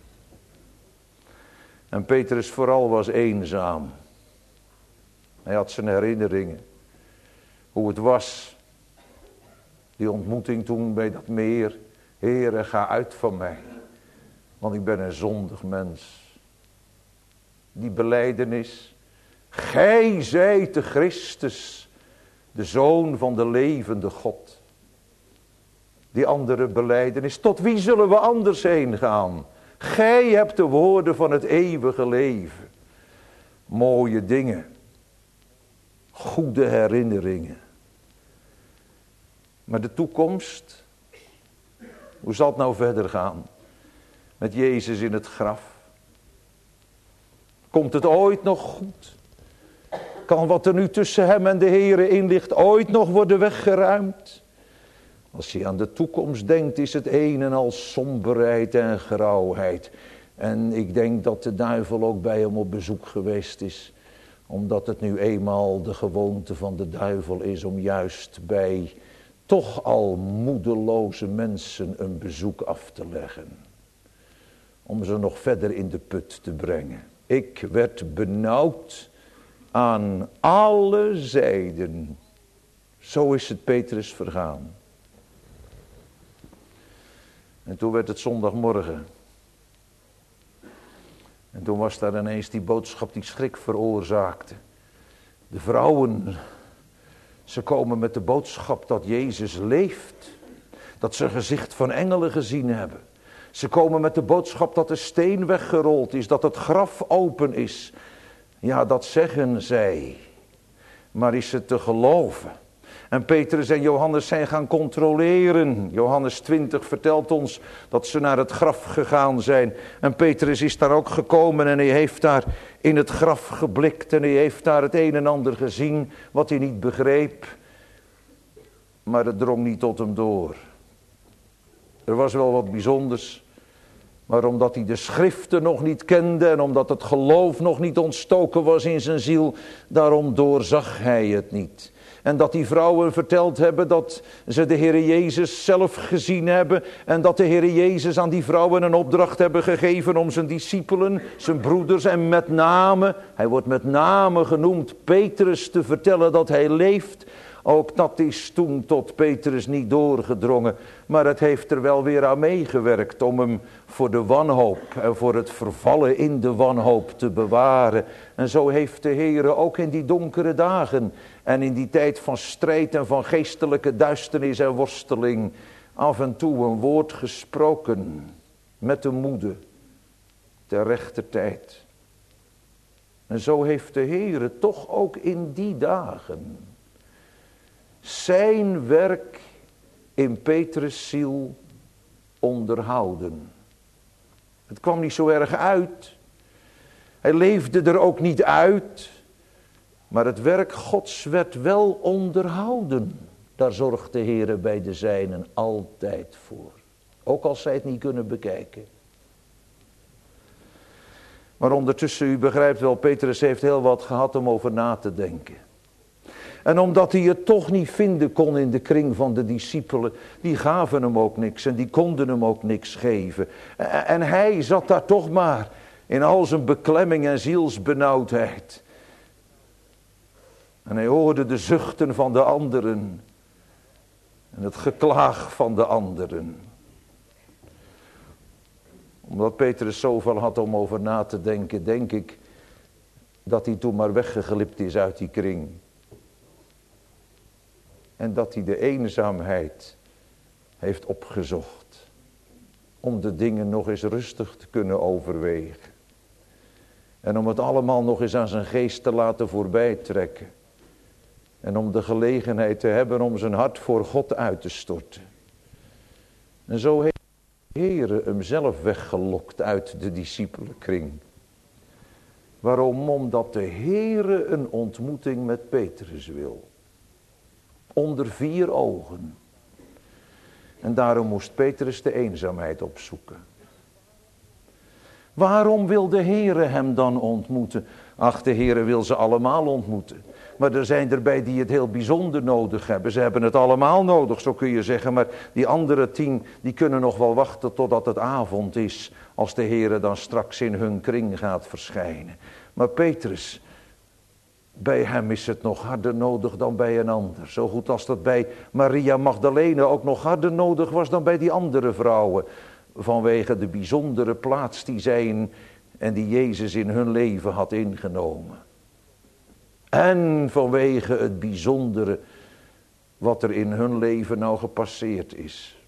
En Petrus vooral was eenzaam. Hij had zijn herinneringen. Hoe het was. Die ontmoeting toen bij dat meer. Heere, ga uit van mij. Want ik ben een zondig mens. Die belijdenis. Gij zijt de Christus. De Zoon van de levende God. Die andere belijdenis. Tot wie zullen we anders heen gaan? Gij hebt de woorden van het eeuwige leven. Mooie dingen. Goede herinneringen. Maar de toekomst. Hoe zal het nou verder gaan? Met Jezus in het graf. Komt het ooit nog goed? Kan wat er nu tussen hem en de Heere in ligt ooit nog worden weggeruimd? Als je aan de toekomst denkt, is het een en al somberheid en grauwheid. En ik denk dat de duivel ook bij hem op bezoek geweest is. Omdat het nu eenmaal de gewoonte van de duivel is om juist bij toch al moedeloze mensen een bezoek af te leggen. Om ze nog verder in de put te brengen. Ik werd benauwd aan alle zijden. Zo is het Petrus vergaan. En toen werd het zondagmorgen. En toen was daar ineens die boodschap die schrik veroorzaakte. De vrouwen, ze komen met de boodschap dat Jezus leeft. Dat ze een gezicht van engelen gezien hebben. Ze komen met de boodschap dat de steen weggerold is, dat het graf open is. Ja, dat zeggen zij. Maar is het te geloven? En Petrus en Johannes zijn gaan controleren. Johannes 20 vertelt ons dat ze naar het graf gegaan zijn. En Petrus is daar ook gekomen en hij heeft daar in het graf geblikt. En hij heeft daar het een en ander gezien wat hij niet begreep. Maar het drong niet tot hem door. Er was wel wat bijzonders. Maar omdat hij de schriften nog niet kende en omdat het geloof nog niet ontstoken was in zijn ziel, daarom doorzag hij het niet. En dat die vrouwen verteld hebben dat ze de Heere Jezus zelf gezien hebben. En dat de Heere Jezus aan die vrouwen een opdracht hebben gegeven om zijn discipelen, zijn broeders en met name, hij wordt met name genoemd, Petrus te vertellen dat hij leeft. Ook dat is toen tot Petrus niet doorgedrongen. Maar het heeft er wel weer aan meegewerkt om hem voor de wanhoop en voor het vervallen in de wanhoop te bewaren. En zo heeft de Heere ook in die donkere dagen en in die tijd van strijd en van geestelijke duisternis en worsteling af en toe een woord gesproken met de moede ter rechter tijd. En zo heeft de Heere toch ook in die dagen zijn werk in Petrus' ziel onderhouden. Het kwam niet zo erg uit. Hij leefde er ook niet uit. Maar het werk Gods werd wel onderhouden. Daar zorgt de Heere bij de zijnen altijd voor. Ook als zij het niet kunnen bekijken. Maar ondertussen, u begrijpt wel, Petrus heeft heel wat gehad om over na te denken. En omdat hij het toch niet vinden kon in de kring van de discipelen, die gaven hem ook niks en die konden hem ook niks geven. En hij zat daar toch maar in al zijn beklemming en zielsbenauwdheid. En hij hoorde de zuchten van de anderen en het geklaag van de anderen. Omdat Petrus zoveel had om over na te denken, denk ik dat hij toen maar weggeglipt is uit die kring. En dat hij de eenzaamheid heeft opgezocht. Om de dingen nog eens rustig te kunnen overwegen. En om het allemaal nog eens aan zijn geest te laten voorbij trekken. En om de gelegenheid te hebben om zijn hart voor God uit te storten. En zo heeft de Heere hem zelf weggelokt uit de discipelenkring. Waarom? Omdat de Heere een ontmoeting met Petrus wil. Onder 4 ogen. En daarom moest Petrus de eenzaamheid opzoeken. Waarom wil de Heere hem dan ontmoeten? Ach, de Heere wil ze allemaal ontmoeten. Maar er zijn erbij die het heel bijzonder nodig hebben. Ze hebben het allemaal nodig, zo kun je zeggen. Maar die andere 10, die kunnen nog wel wachten totdat het avond is. Als de Heere dan straks in hun kring gaat verschijnen. Maar Petrus, bij hem is het nog harder nodig dan bij een ander. Zo goed als dat bij Maria Magdalene ook nog harder nodig was dan bij die andere vrouwen. Vanwege de bijzondere plaats die zij en die Jezus in hun leven had ingenomen. En vanwege het bijzondere wat er in hun leven nou gepasseerd is.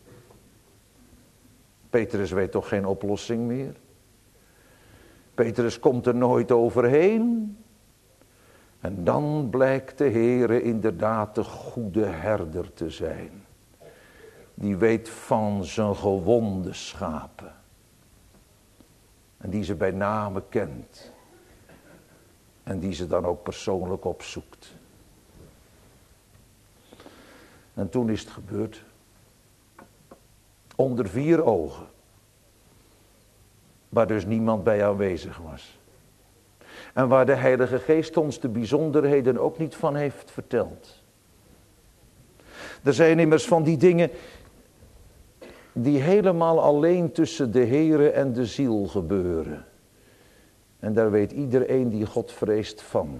Petrus weet toch geen oplossing meer? Petrus komt er nooit overheen. En dan blijkt de Heere inderdaad de goede herder te zijn. Die weet van zijn gewonde schapen. En die ze bij name kent. En die ze dan ook persoonlijk opzoekt. En toen is het gebeurd. Onder 4 ogen. Waar dus niemand bij aanwezig was. En waar de Heilige Geest ons de bijzonderheden ook niet van heeft verteld. Er zijn immers van die dingen die helemaal alleen tussen de Heere en de ziel gebeuren. En daar weet iedereen die God vreest van.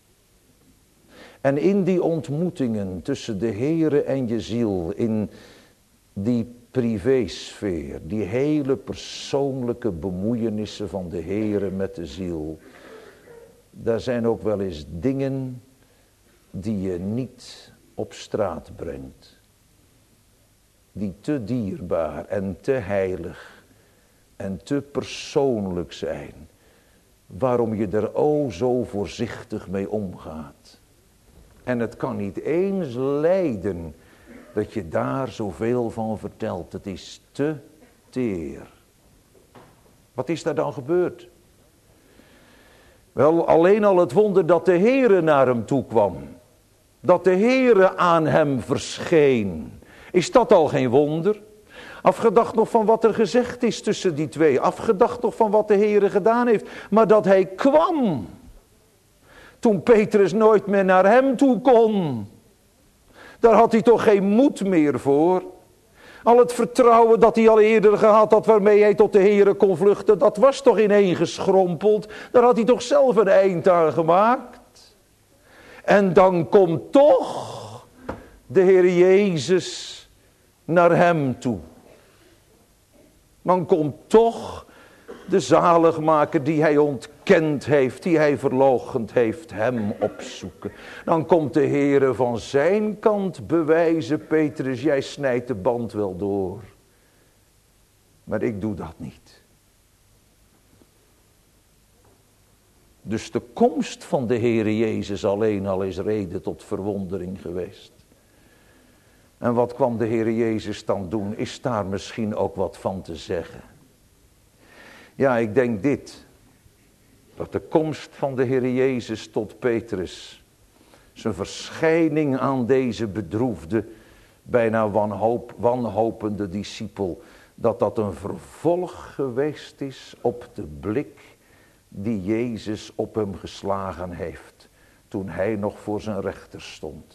En in die ontmoetingen tussen de Heere en je ziel, in die privésfeer, die hele persoonlijke bemoeienissen van de Heere met de ziel, daar zijn ook wel eens dingen die je niet op straat brengt. Die te dierbaar en te heilig en te persoonlijk zijn. Waarom je er zo voorzichtig mee omgaat. En het kan niet eens lijden dat je daar zoveel van vertelt. Het is te teer. Wat is daar dan gebeurd? Wel, alleen al het wonder dat de Heere naar hem toe kwam. Dat de Heere aan hem verscheen. Is dat al geen wonder? Afgedacht nog van wat er gezegd is tussen die 2. Afgedacht nog van wat de Heere gedaan heeft. Maar dat hij kwam. Toen Petrus nooit meer naar hem toe kon. Daar had hij toch geen moed meer voor. Al het vertrouwen dat hij al eerder gehad had waarmee hij tot de Heere kon vluchten. Dat was toch ineengeschrompeld. Daar had hij toch zelf een eind aan gemaakt. En dan komt toch de Heer Jezus naar hem toe. Dan komt toch de zaligmaker die hij ontkend heeft, die hij verloochend heeft, hem opzoeken. Dan komt de Heere van zijn kant bewijzen, Petrus, jij snijdt de band wel door. Maar ik doe dat niet. Dus de komst van de Heere Jezus alleen al is reden tot verwondering geweest. En wat kwam de Heere Jezus dan doen? Is daar misschien ook wat van te zeggen? Ja, ik denk dit. Dat de komst van de Heere Jezus tot Petrus, zijn verschijning aan deze bedroefde, bijna wanhopende discipel, dat dat een vervolg geweest is op de blik die Jezus op hem geslagen heeft toen hij nog voor zijn rechter stond.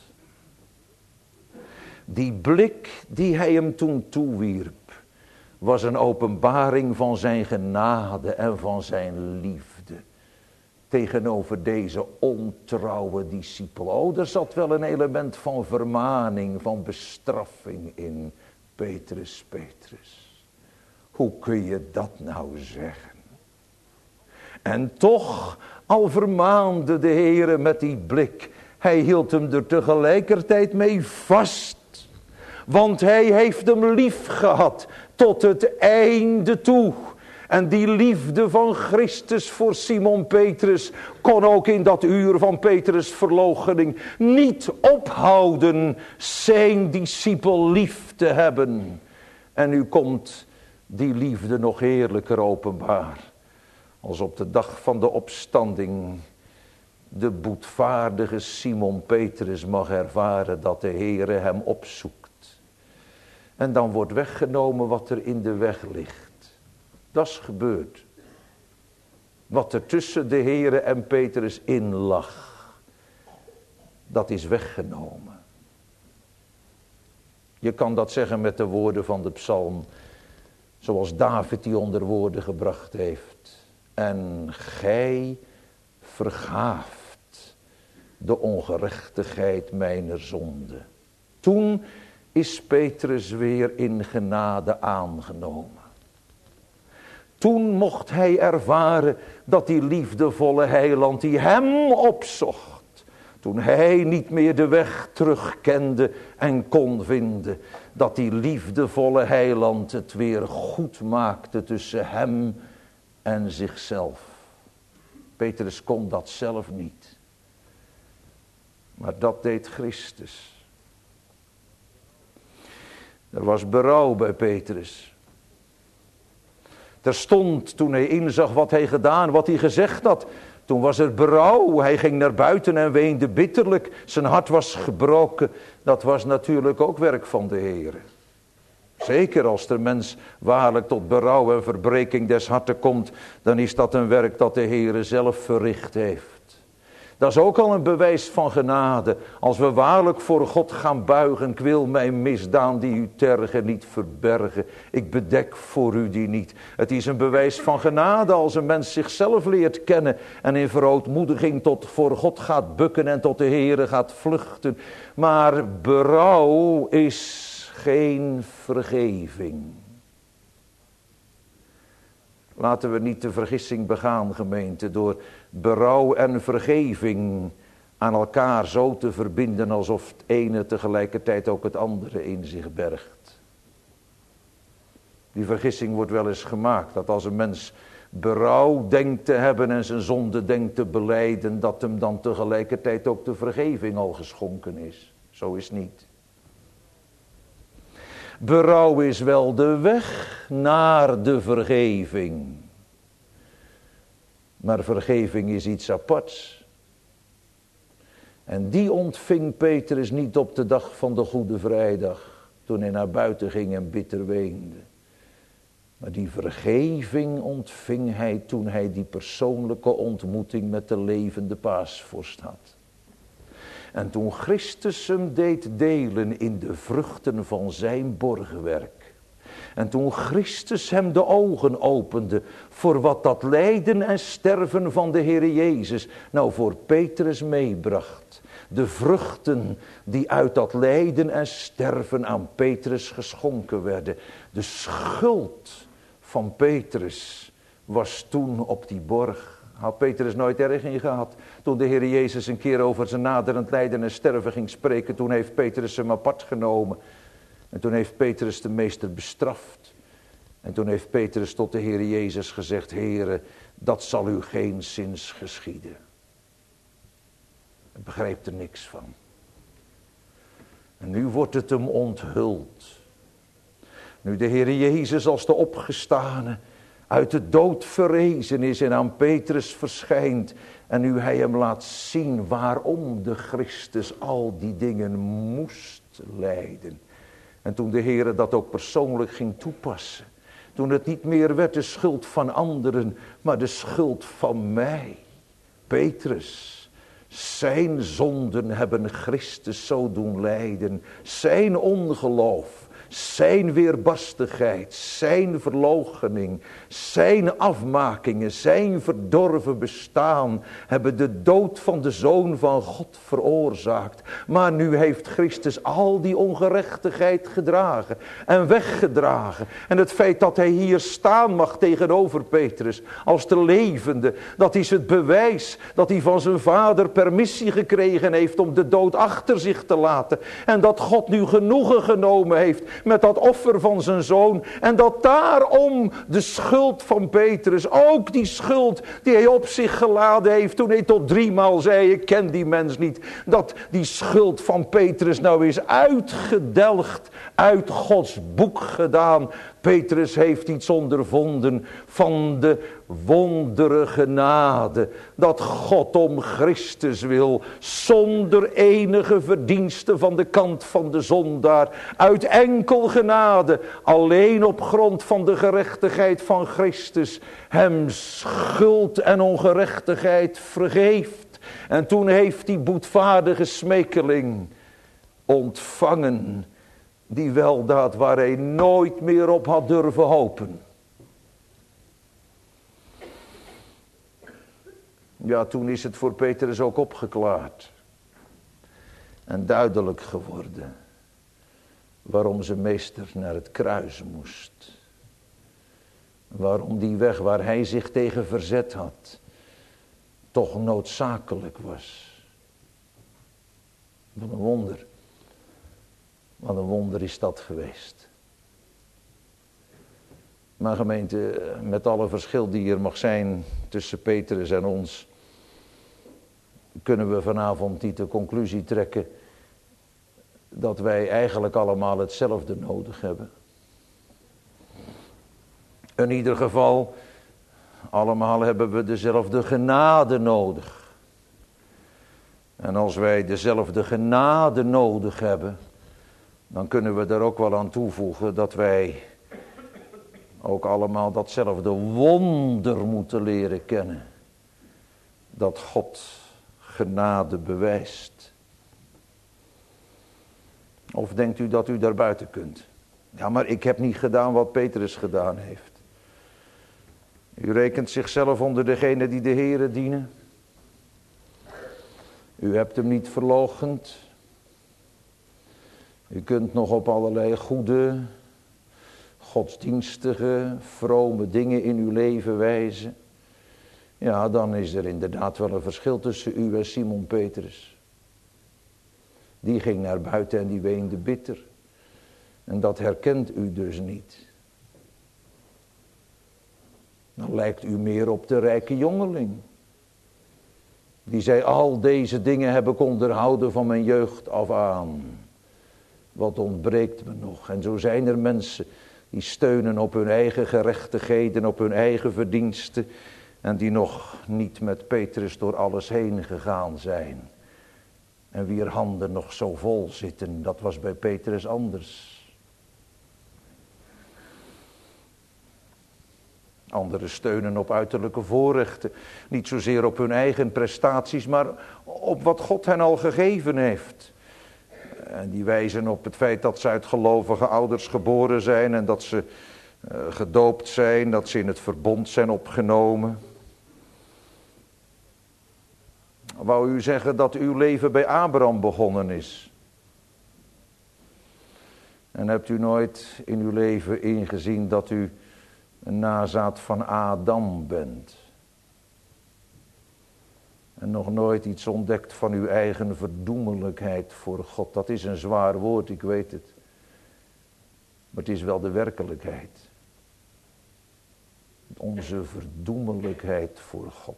Die blik die hij hem toen toewierp was een openbaring van zijn genade en van zijn liefde tegenover deze ontrouwe discipel. Oh, er zat wel een element van vermaning, van bestraffing in. Petrus, Petrus, hoe kun je dat nou zeggen? En toch, al vermaande de Heere met die blik, hij hield hem er tegelijkertijd mee vast. Want hij heeft hem lief gehad tot het einde toe. En die liefde van Christus voor Simon Petrus kon ook in dat uur van Petrus' verloochening niet ophouden zijn discipel lief te hebben. En nu komt die liefde nog heerlijker openbaar. Als op de dag van de opstanding de boetvaardige Simon Petrus mag ervaren dat de Heere hem opzoekt. En dan wordt weggenomen wat er in de weg ligt. Dat is gebeurd. Wat er tussen de Heere en Petrus in lag, dat is weggenomen. Je kan dat zeggen met de woorden van de psalm, zoals David die onder woorden gebracht heeft. En gij vergaaft de ongerechtigheid mijner zonde. Toen is Petrus weer in genade aangenomen. Toen mocht hij ervaren dat die liefdevolle heiland die hem opzocht, toen hij niet meer de weg terugkende en kon vinden, dat die liefdevolle heiland het weer goed maakte tussen hem en zichzelf. Petrus kon dat zelf niet. Maar dat deed Christus. Er was berouw bij Petrus. Terstond toen hij inzag wat hij gedaan, wat hij gezegd had. Toen was er berouw. Hij ging naar buiten en weende bitterlijk. Zijn hart was gebroken. Dat was natuurlijk ook werk van de Heere. Zeker als de mens waarlijk tot berouw en verbreking des harten komt, dan is dat een werk dat de Heere zelf verricht heeft. Dat is ook al een bewijs van genade. Als we waarlijk voor God gaan buigen, ik wil mijn misdaan die u tergen niet verbergen. Ik bedek voor u die niet. Het is een bewijs van genade als een mens zichzelf leert kennen en in verootmoediging tot voor God gaat bukken en tot de Heere gaat vluchten. Maar berouw is geen vergeving. Laten we niet de vergissing begaan, gemeente, door berouw en vergeving aan elkaar zo te verbinden alsof het ene tegelijkertijd ook het andere in zich bergt. Die vergissing wordt wel eens gemaakt, dat als een mens berouw denkt te hebben en zijn zonde denkt te belijden, dat hem dan tegelijkertijd ook de vergeving al geschonken is. Zo is niet. Berouw is wel de weg naar de vergeving. Maar vergeving is iets aparts. En die ontving Petrus niet op de dag van de Goede Vrijdag, toen hij naar buiten ging en bitter weende. Maar die vergeving ontving hij toen hij die persoonlijke ontmoeting met de levende paasvorst had. En toen Christus hem deed delen in de vruchten van zijn borgwerk. En toen Christus hem de ogen opende voor wat dat lijden en sterven van de Heer Jezus nou voor Petrus meebracht. De vruchten die uit dat lijden en sterven aan Petrus geschonken werden. De schuld van Petrus was toen op die borg. Had Petrus nooit erg in gehad. Toen de Heer Jezus een keer over zijn naderend lijden en sterven ging spreken, toen heeft Petrus hem apart genomen. En toen heeft Petrus de meester bestraft. En toen heeft Petrus tot de Heer Jezus gezegd: Heere, dat zal u geenszins geschieden. Hij begreep er niks van. En nu wordt het hem onthuld. Nu de Heer Jezus als de opgestane uit de dood verrezen is en aan Petrus verschijnt. En nu hij hem laat zien waarom de Christus al die dingen moest lijden. En toen de Heer dat ook persoonlijk ging toepassen. Toen het niet meer werd de schuld van anderen, maar de schuld van mij. Petrus, zijn zonden hebben Christus zo doen lijden. Zijn ongeloof, zijn weerbarstigheid, zijn verloochening, zijn afmakingen, zijn verdorven bestaan hebben de dood van de Zoon van God veroorzaakt. Maar nu heeft Christus al die ongerechtigheid gedragen en weggedragen. En het feit dat hij hier staan mag tegenover Petrus als de levende, dat is het bewijs dat hij van zijn vader permissie gekregen heeft om de dood achter zich te laten. En dat God nu genoegen genomen heeft met dat offer van zijn zoon. En dat daarom de schuld van Petrus, ook die schuld die hij op zich geladen heeft toen hij tot 3 maal zei, ik ken die mens niet. Dat die schuld van Petrus nou is uitgedelgd, uit Gods boek gedaan. Petrus heeft iets ondervonden van de wondere genade. Dat God om Christus wil, zonder enige verdienste van de kant van de zondaar. Uit enkel genade, alleen op grond van de gerechtigheid van Christus. Hem schuld en ongerechtigheid vergeeft. En toen heeft die boetvaardige smeekeling ontvangen die weldaad waar hij nooit meer op had durven hopen. Ja, toen is het voor Petrus ook opgeklaard. En duidelijk geworden waarom zijn meester naar het kruis moest. Waarom die weg waar hij zich tegen verzet had, toch noodzakelijk was. Wat een wonder. Wat een wonder is dat geweest. Maar gemeente, met alle verschil die er mag zijn tussen Petrus en ons, kunnen we vanavond niet de conclusie trekken dat wij eigenlijk allemaal hetzelfde nodig hebben. In ieder geval, allemaal hebben we dezelfde genade nodig. En als wij dezelfde genade nodig hebben, dan kunnen we er ook wel aan toevoegen dat wij ook allemaal datzelfde wonder moeten leren kennen. Dat God genade bewijst. Of denkt u dat u daar buiten kunt? Ja, maar ik heb niet gedaan wat Petrus gedaan heeft. U rekent zichzelf onder degenen die de Heere dienen. U hebt hem niet verloochend. U kunt nog op allerlei goede, godsdienstige, vrome dingen in uw leven wijzen. Ja, dan is er inderdaad wel een verschil tussen u en Simon Petrus. Die ging naar buiten en die weende bitter. En dat herkent u dus niet. Dan lijkt u meer op de rijke jongeling. Die zei, al deze dingen heb ik onderhouden van mijn jeugd af aan. Wat ontbreekt me nog? En zo zijn er mensen die steunen op hun eigen gerechtigheden, op hun eigen verdiensten. En die nog niet met Petrus door alles heen gegaan zijn. En wier handen nog zo vol zitten, dat was bij Petrus anders. Anderen steunen op uiterlijke voorrechten. Niet zozeer op hun eigen prestaties, maar op wat God hen al gegeven heeft. En die wijzen op het feit dat ze uit gelovige ouders geboren zijn en dat ze gedoopt zijn, dat ze in het verbond zijn opgenomen. Wou u zeggen dat uw leven bij Abraham begonnen is? En hebt u nooit in uw leven ingezien dat u een nazaat van Adam bent? En nog nooit iets ontdekt van uw eigen verdoemelijkheid voor God. Dat is een zwaar woord, ik weet het. Maar het is wel de werkelijkheid. Onze verdoemelijkheid voor God.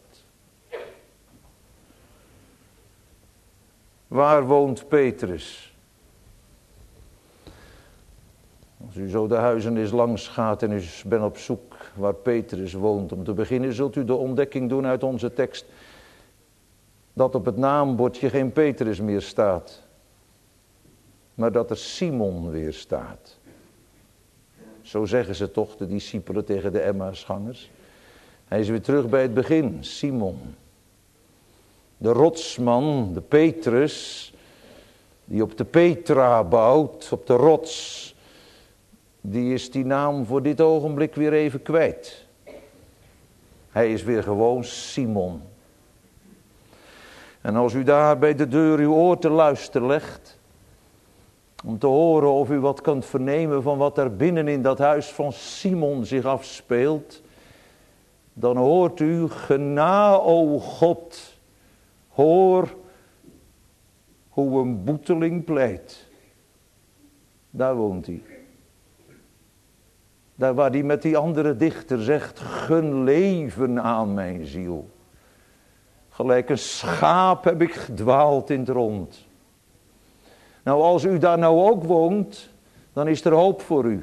Waar woont Petrus? Als u zo de huizen eens langs gaat en u bent op zoek waar Petrus woont. Om te beginnen zult u de ontdekking doen uit onze tekst. Dat op het naambordje geen Petrus meer staat. Maar dat er Simon weer staat. Zo zeggen ze toch, de discipelen tegen de Emmausgangers. Hij is weer terug bij het begin, Simon. De rotsman, de Petrus, die op de Petra bouwt, op de rots, die is die naam voor dit ogenblik weer even kwijt. Hij is weer gewoon Simon. En als u daar bij de deur uw oor te luisteren legt, om te horen of u wat kunt vernemen van wat er binnen in dat huis van Simon zich afspeelt, dan hoort u, gena, o God, hoor hoe een boeteling pleit. Daar woont hij. Daar waar hij met die andere dichter zegt, gun leven aan mijn ziel. Gelijk een schaap heb ik gedwaald in het rond. Nou, als u daar nou ook woont, dan is er hoop voor u.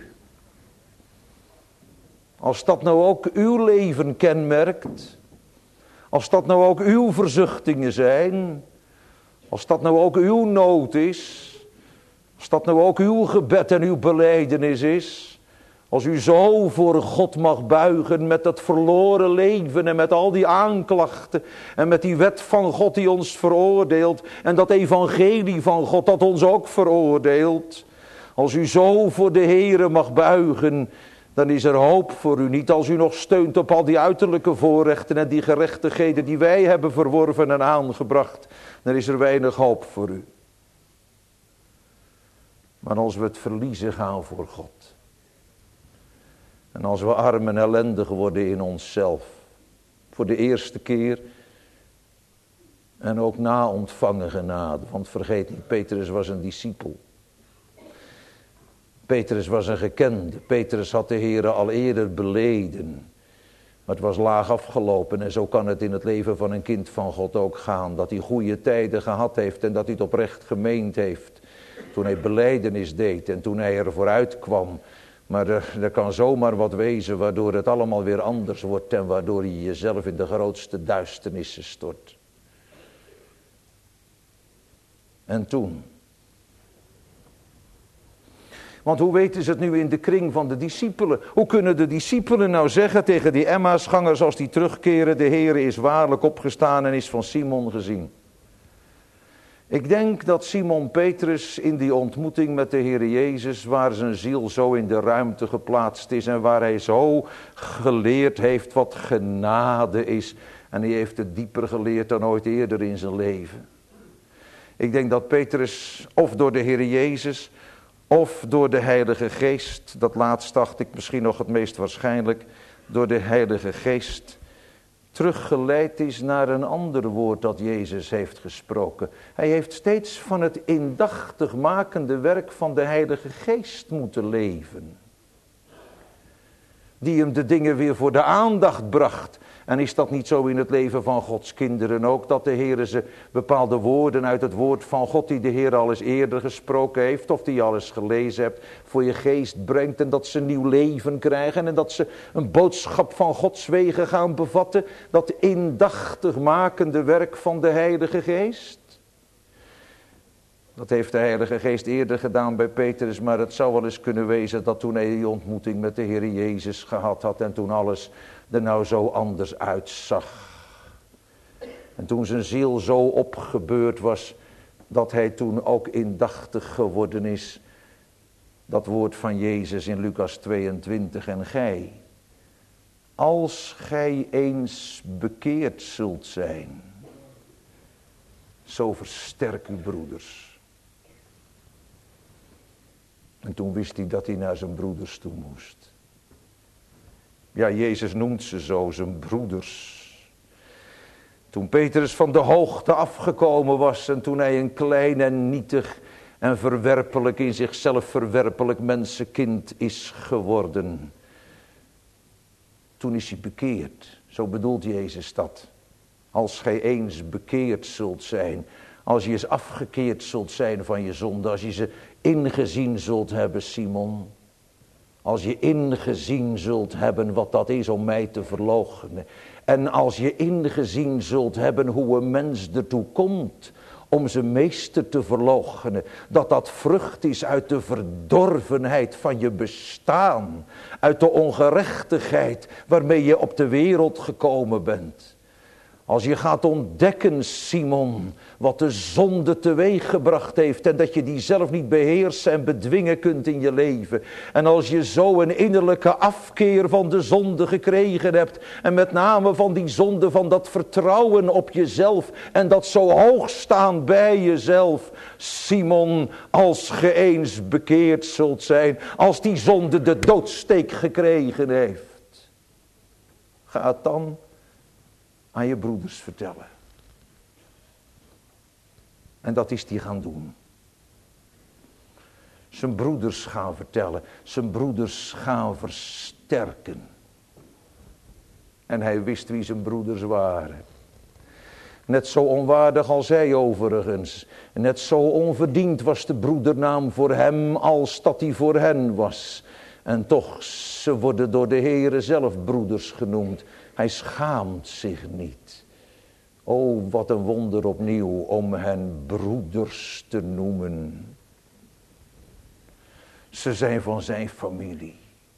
Als dat nou ook uw leven kenmerkt, als dat nou ook uw verzuchtingen zijn, als dat nou ook uw nood is, als dat nou ook uw gebed en uw belijdenis is, als u zo voor God mag buigen met dat verloren leven en met al die aanklachten en met die wet van God die ons veroordeelt en dat evangelie van God dat ons ook veroordeelt. Als u zo voor de Heere mag buigen, dan is er hoop voor u. Niet als u nog steunt op al die uiterlijke voorrechten en die gerechtigheden die wij hebben verworven en aangebracht, dan is er weinig hoop voor u. Maar als we het verliezen gaan voor God. En als we arm en ellendig worden in onszelf. Voor de eerste keer. En ook na ontvangen genade. Want vergeet niet, Petrus was een discipel. Petrus was een gekende. Petrus had de Heere al eerder beleden. Maar het was laag afgelopen. En zo kan het in het leven van een kind van God ook gaan. Dat hij goede tijden gehad heeft. En dat hij het oprecht gemeend heeft. Toen hij belijdenis deed. En toen hij er vooruit kwam. Maar er kan zomaar wat wezen waardoor het allemaal weer anders wordt en waardoor je jezelf in de grootste duisternissen stort. En toen. Want hoe weten ze het nu in de kring van de discipelen? Hoe kunnen de discipelen nou zeggen tegen die Emmausgangers als die terugkeren, de Heere is waarlijk opgestaan en is van Simon gezien? Ik denk dat Simon Petrus in die ontmoeting met de Heer Jezus, waar zijn ziel zo in de ruimte geplaatst is en waar hij zo geleerd heeft wat genade is. En hij heeft het dieper geleerd dan ooit eerder in zijn leven. Ik denk dat Petrus of door de Heer Jezus of door de Heilige Geest, dat laatst dacht ik misschien nog het meest waarschijnlijk, door de Heilige Geest teruggeleid is naar een ander woord dat Jezus heeft gesproken. Hij heeft steeds van het indachtig makende werk van de Heilige Geest moeten leven. Die hem de dingen weer voor de aandacht bracht. En is dat niet zo in het leven van Gods kinderen ook, dat de Heer ze bepaalde woorden uit het woord van God, die de Heer al eens eerder gesproken heeft, of die je al eens gelezen hebt, voor je geest brengt en dat ze nieuw leven krijgen en dat ze een boodschap van Gods wegen gaan bevatten, dat indachtig makende werk van de Heilige Geest. Dat heeft de Heilige Geest eerder gedaan bij Petrus, maar het zou wel eens kunnen wezen dat toen hij die ontmoeting met de Heer Jezus gehad had en toen alles er nou zo anders uitzag. En toen zijn ziel zo opgebeurd was, dat hij toen ook indachtig geworden is. Dat woord van Jezus in Lucas 22, en gij, als gij eens bekeerd zult zijn, zo versterk uw broeders. En toen wist hij dat hij naar zijn broeders toe moest. Ja, Jezus noemt ze zo, zijn broeders. Toen Petrus van de hoogte afgekomen was en toen hij een klein en nietig en verwerpelijk, in zichzelf verwerpelijk mensenkind is geworden. Toen is hij bekeerd. Zo bedoelt Jezus dat. Als gij eens bekeerd zult zijn. Als je eens afgekeerd zult zijn van je zonde. Als je ze ingezien zult hebben, Simon. Als je ingezien zult hebben wat dat is om mij te verloochenen. En als je ingezien zult hebben hoe een mens ertoe komt om zijn meester te verloochenen. Dat vrucht is uit de verdorvenheid van je bestaan. Uit de ongerechtigheid waarmee je op de wereld gekomen bent. Als je gaat ontdekken, Simon, wat de zonde teweeggebracht heeft. En dat je die zelf niet beheersen en bedwingen kunt in je leven. En als je zo een innerlijke afkeer van de zonde gekregen hebt. En met name van die zonde, van dat vertrouwen op jezelf. En dat zo hoog staan bij jezelf. Simon, als ge eens bekeerd zult zijn. Als die zonde de doodsteek gekregen heeft. Ga het dan aan je broeders vertellen. En dat is hij gaan doen. Zijn broeders gaan vertellen. Zijn broeders gaan versterken. En hij wist wie zijn broeders waren. Net zo onwaardig als hij overigens. Net zo onverdiend was de broedernaam voor hem als dat hij voor hen was. En toch, ze worden door de Heere zelf broeders genoemd. Hij schaamt zich niet. O, wat een wonder opnieuw om hen broeders te noemen. Ze zijn van zijn familie.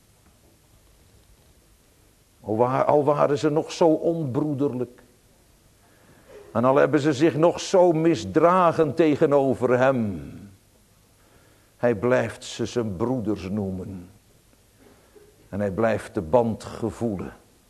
Al waren ze nog zo onbroederlijk. En al hebben ze zich nog zo misdragen tegenover hem. Hij blijft ze zijn broeders noemen. En hij blijft de band gevoelen.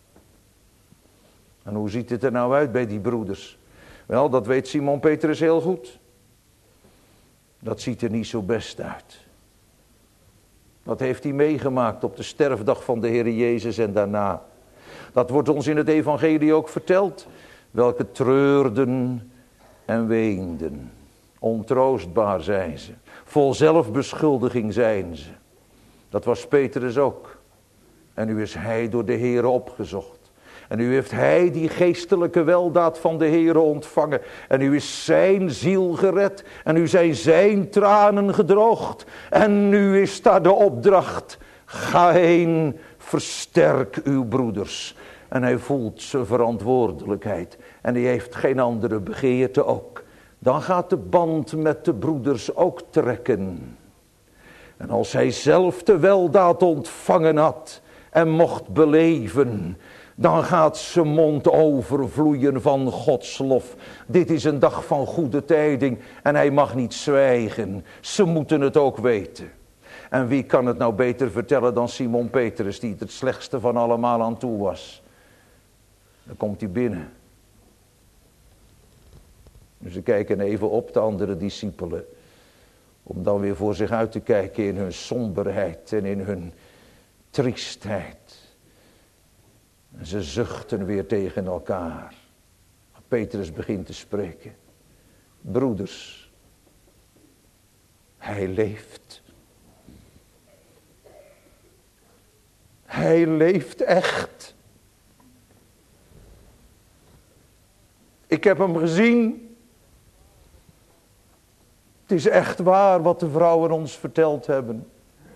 En hoe ziet het er nou uit bij die broeders? Wel, dat weet Simon Petrus heel goed. Dat ziet er niet zo best uit. Dat heeft hij meegemaakt op de sterfdag van de Heer Jezus en daarna. Dat wordt ons in het evangelie ook verteld. Welke treurden en weenden. Ontroostbaar zijn ze. Vol zelfbeschuldiging zijn ze. Dat was Petrus ook. En nu is hij door de Heer opgezocht. En nu heeft hij die geestelijke weldaad van de Heere ontvangen. En nu is zijn ziel gered. En nu zijn zijn tranen gedroogd. En nu is daar de opdracht. Ga heen, versterk uw broeders. En hij voelt zijn verantwoordelijkheid. En hij heeft geen andere begeerte ook. Dan gaat de band met de broeders ook trekken. En als hij zelf de weldaad ontvangen had en mocht beleven, dan gaat zijn mond overvloeien van Gods lof. Dit is een dag van goede tijding en hij mag niet zwijgen. Ze moeten het ook weten. En wie kan het nou beter vertellen dan Simon Petrus, die het slechtste van allemaal aan toe was. Dan komt hij binnen. Dus ze kijken even op de andere discipelen. Om dan weer voor zich uit te kijken in hun somberheid en in hun triestheid. En ze zuchten weer tegen elkaar. Petrus begint te spreken. Broeders, hij leeft. Hij leeft echt. Ik heb hem gezien. Het is echt waar wat de vrouwen ons verteld hebben.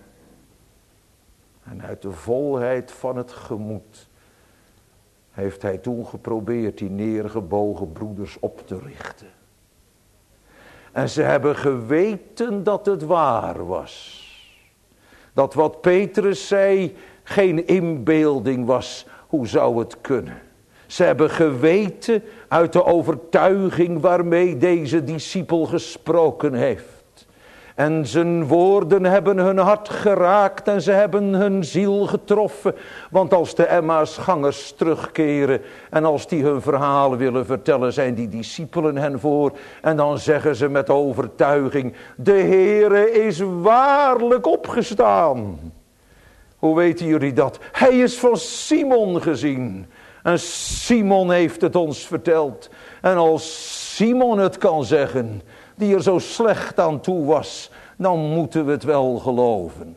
En uit de volheid van het gemoed heeft hij toen geprobeerd die neergebogen broeders op te richten. En ze hebben geweten dat het waar was. Dat wat Petrus zei geen inbeelding was. Hoe zou het kunnen? Ze hebben geweten uit de overtuiging waarmee deze discipel gesproken heeft. En zijn woorden hebben hun hart geraakt en ze hebben hun ziel getroffen. Want als de Emmausgangers terugkeren en als die hun verhaal willen vertellen, zijn die discipelen hen voor. En dan zeggen ze met overtuiging, de Heere is waarlijk opgestaan. Hoe weten jullie dat? Hij is van Simon gezien. En Simon heeft het ons verteld. En als Simon het kan zeggen, die er zo slecht aan toe was, dan moeten we het wel geloven.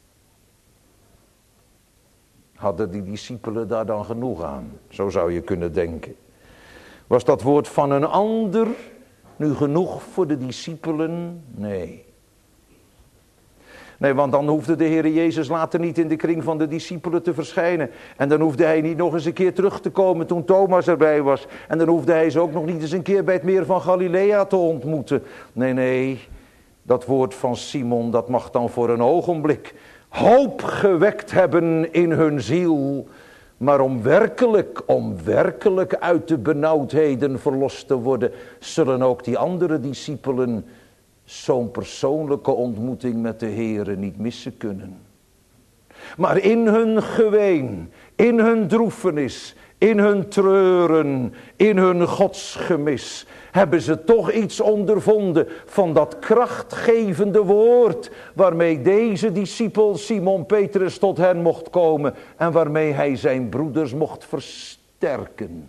Hadden die discipelen daar dan genoeg aan? Zo zou je kunnen denken. Was dat woord van een ander nu genoeg voor de discipelen? Nee. Nee, want dan hoefde de Heer Jezus later niet in de kring van de discipelen te verschijnen. En dan hoefde hij niet nog eens een keer terug te komen toen Thomas erbij was. En dan hoefde hij ze ook nog niet eens een keer bij het meer van Galilea te ontmoeten. Nee, dat woord van Simon, dat mag dan voor een ogenblik hoop gewekt hebben in hun ziel. Maar om werkelijk uit de benauwdheden verlost te worden, zullen ook die andere discipelen zo'n persoonlijke ontmoeting met de Heere niet missen kunnen. Maar in hun geween, in hun droefenis, in hun treuren, in hun godsgemis, hebben ze toch iets ondervonden van dat krachtgevende woord, waarmee deze discipel Simon Petrus tot hen mocht komen en waarmee hij zijn broeders mocht versterken.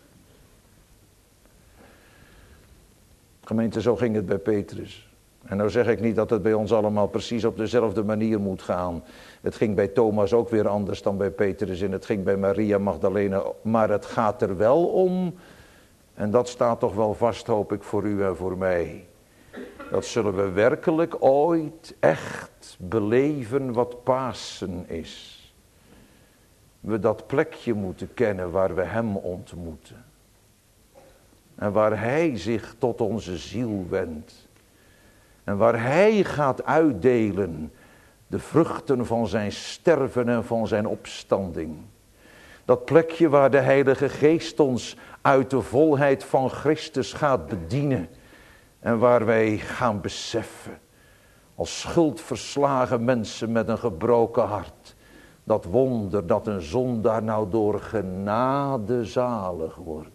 Gemeente, zo ging het bij Petrus. En nou zeg ik niet dat het bij ons allemaal precies op dezelfde manier moet gaan. Het ging bij Thomas ook weer anders dan bij Petrus en het ging bij Maria Magdalena. Maar het gaat er wel om, en dat staat toch wel vast, hoop ik, voor u en voor mij. Dat zullen we werkelijk ooit echt beleven wat Pasen is. We dat plekje moeten kennen waar we hem ontmoeten. En waar hij zich tot onze ziel wendt. En waar hij gaat uitdelen de vruchten van zijn sterven en van zijn opstanding. Dat plekje waar de Heilige Geest ons uit de volheid van Christus gaat bedienen. En waar wij gaan beseffen, als schuldverslagen mensen met een gebroken hart, dat wonder dat een zondaar nou door genade zalig wordt.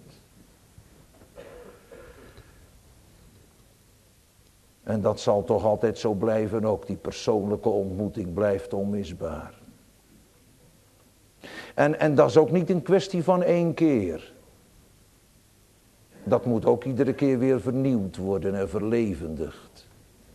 En dat zal toch altijd zo blijven ook. Die persoonlijke ontmoeting blijft onmisbaar. En dat is ook niet een kwestie van één keer. Dat moet ook iedere keer weer vernieuwd worden en verlevendigd.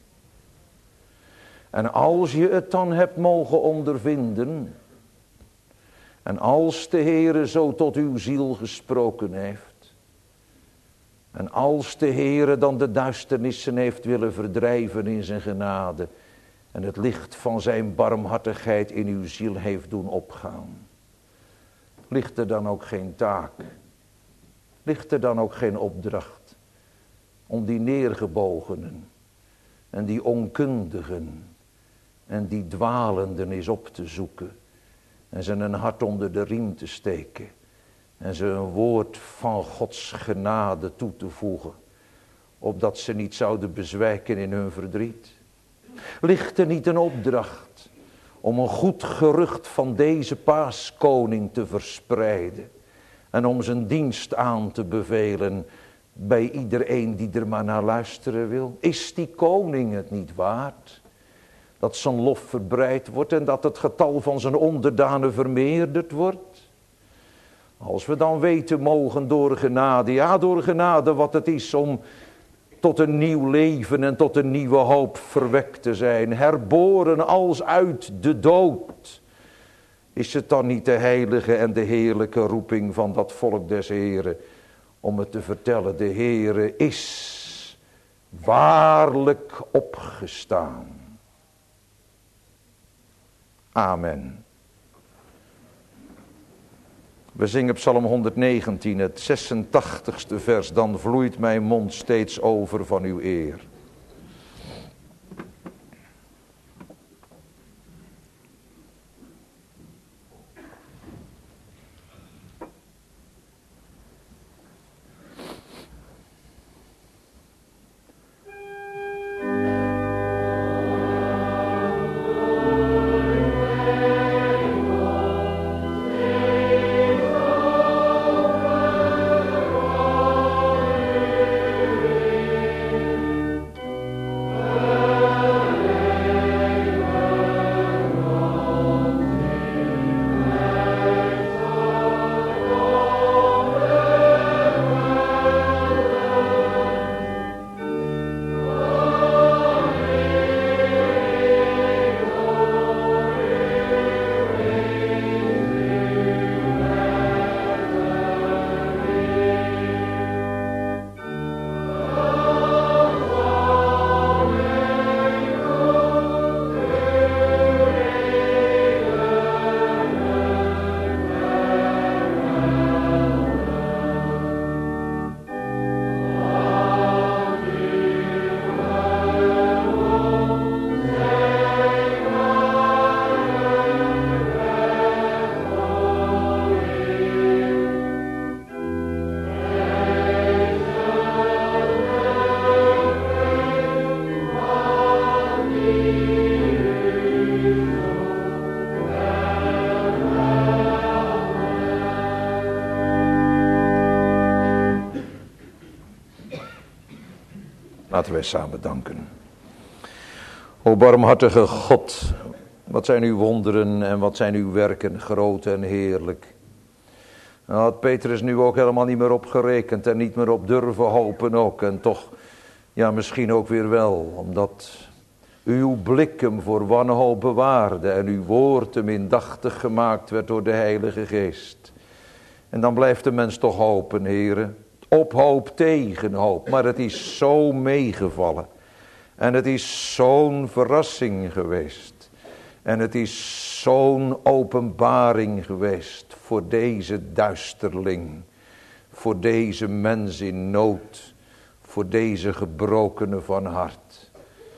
En als je het dan hebt mogen ondervinden, en als de Heere zo tot uw ziel gesproken heeft, en als de Heere dan de duisternissen heeft willen verdrijven in zijn genade, en het licht van zijn barmhartigheid in uw ziel heeft doen opgaan, ligt er dan ook geen taak, ligt er dan ook geen opdracht, om die neergebogenen, en die onkundigen, en die dwalenden is op te zoeken, en ze een hart onder de riem te steken, en ze een woord van Gods genade toe te voegen, opdat ze niet zouden bezwijken in hun verdriet. Ligt er niet een opdracht om een goed gerucht van deze paaskoning te verspreiden, en om zijn dienst aan te bevelen bij iedereen die er maar naar luisteren wil? Is die koning het niet waard dat zijn lof verbreid wordt en dat het getal van zijn onderdanen vermeerderd wordt? Als we dan weten mogen door genade, ja door genade, wat het is om tot een nieuw leven en tot een nieuwe hoop verwekt te zijn, herboren als uit de dood, is het dan niet de heilige en de heerlijke roeping van dat volk des Heren om het te vertellen: de Heere is waarlijk opgestaan. Amen. We zingen Psalm 119, het 86ste vers. Dan vloeit mijn mond steeds over van uw eer. Laten wij samen danken. O barmhartige God, wat zijn uw wonderen en wat zijn uw werken groot en heerlijk. Daar had Petrus nu ook helemaal niet meer op gerekend en niet meer op durven hopen ook. En toch, ja misschien ook weer wel, omdat uw blik hem voor wanhoop bewaarde en uw woord hem indachtig gemaakt werd door de Heilige Geest. En dan blijft de mens toch hopen, heren. Op hoop tegen hoop, maar het is zo meegevallen. En het is zo'n verrassing geweest. En het is zo'n openbaring geweest voor deze duisterling. Voor deze mens in nood. Voor deze gebrokene van hart.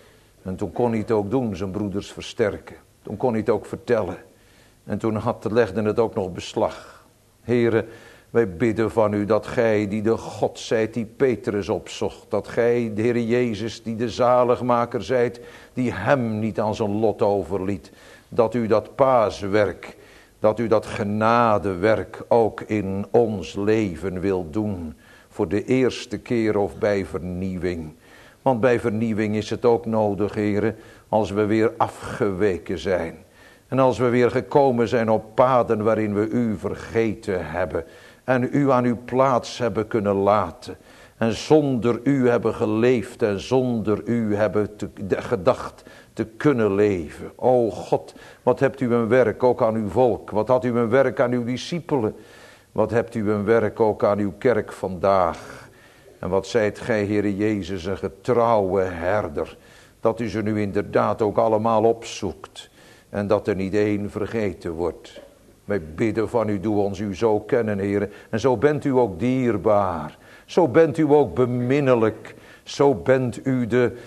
En toen kon hij het ook doen, zijn broeders versterken. Toen kon hij het ook vertellen. En toen legde het ook nog beslag. Heren, wij bidden van u dat gij die de God zijt die Petrus opzocht. Dat gij de Heer Jezus die de zaligmaker zijt. Die hem niet aan zijn lot overliet. Dat u dat paaswerk, dat u dat genadewerk ook in ons leven wilt doen. Voor de eerste keer of bij vernieuwing. Want bij vernieuwing is het ook nodig, heren, als we weer afgeweken zijn. En als we weer gekomen zijn op paden waarin we u vergeten hebben. En u aan uw plaats hebben kunnen laten. En zonder u hebben geleefd en zonder u hebben gedacht te kunnen leven. O God, wat hebt u een werk ook aan uw volk. Wat had u een werk aan uw discipelen. Wat hebt u een werk ook aan uw kerk vandaag. En wat zijt gij, Heere Jezus, een getrouwe herder. Dat u ze nu inderdaad ook allemaal opzoekt. En dat er niet één vergeten wordt. Wij bidden van u, doe ons u zo kennen, Heere. En zo bent u ook dierbaar. Zo bent u ook beminnelijk. Zo bent u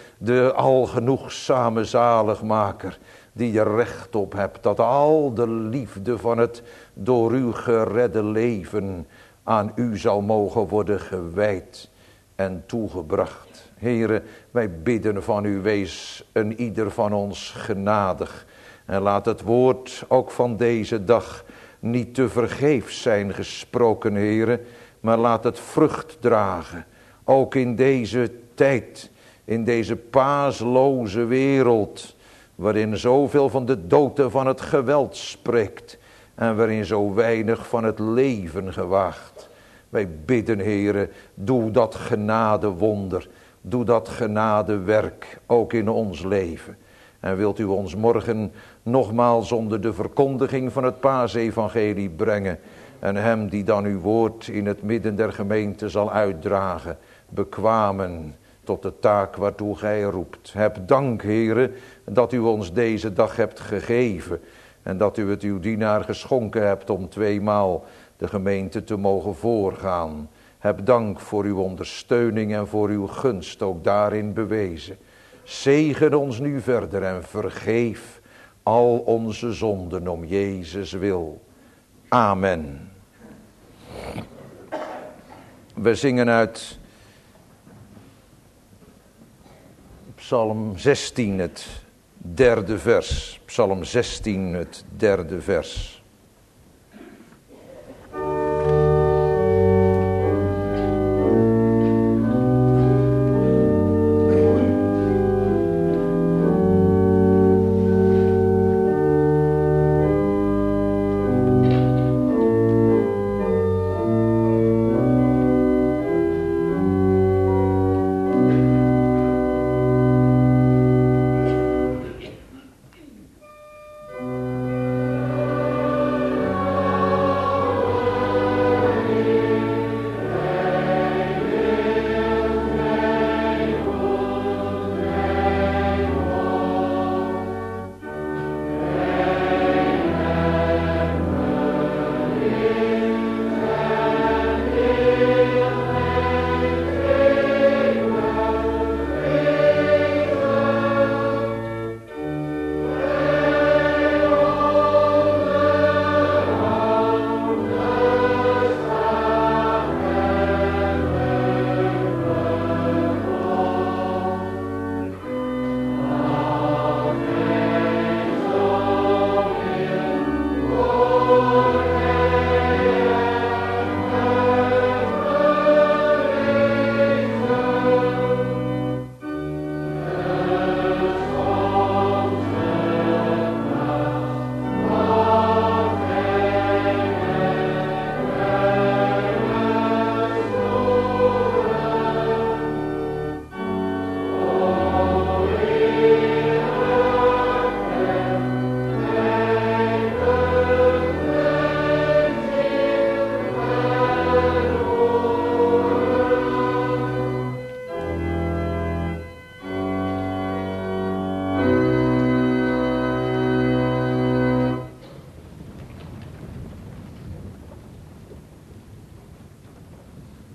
de algenoegzame zaligmaker. Die je recht op hebt. Dat al de liefde van het door u geredde leven aan u zal mogen worden gewijd en toegebracht. Heere, wij bidden van u, wees een ieder van ons genadig. En laat het woord ook van deze dag niet te vergeefs zijn gesproken, Heere. Maar laat het vrucht dragen. Ook in deze tijd, in deze paasloze wereld. Waarin zoveel van de dood en van het geweld spreekt. En waarin zo weinig van het leven gewaagd. Wij bidden, Heere, doe dat genadewonder. Doe dat genadewerk ook in ons leven. En wilt u ons morgen nogmaals onder de verkondiging van het paasevangelie brengen. En hem die dan uw woord in het midden der gemeente zal uitdragen. Bekwamen tot de taak waartoe gij roept. Heb dank, Heere, dat u ons deze dag hebt gegeven. En dat u het uw dienaar geschonken hebt om 2maal de gemeente te mogen voorgaan. Heb dank voor uw ondersteuning en voor uw gunst ook daarin bewezen. Zegen ons nu verder en vergeef al onze zonden om Jezus wil. Amen. We zingen uit Psalm 16, het 3e vers. Psalm 16, het 3e vers.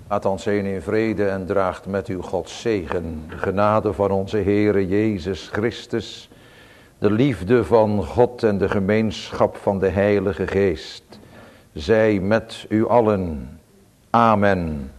Gaat ons heen in vrede en draagt met u Gods zegen. De genade van onze Heere Jezus Christus. De liefde van God en de gemeenschap van de Heilige Geest. Zij met u allen. Amen.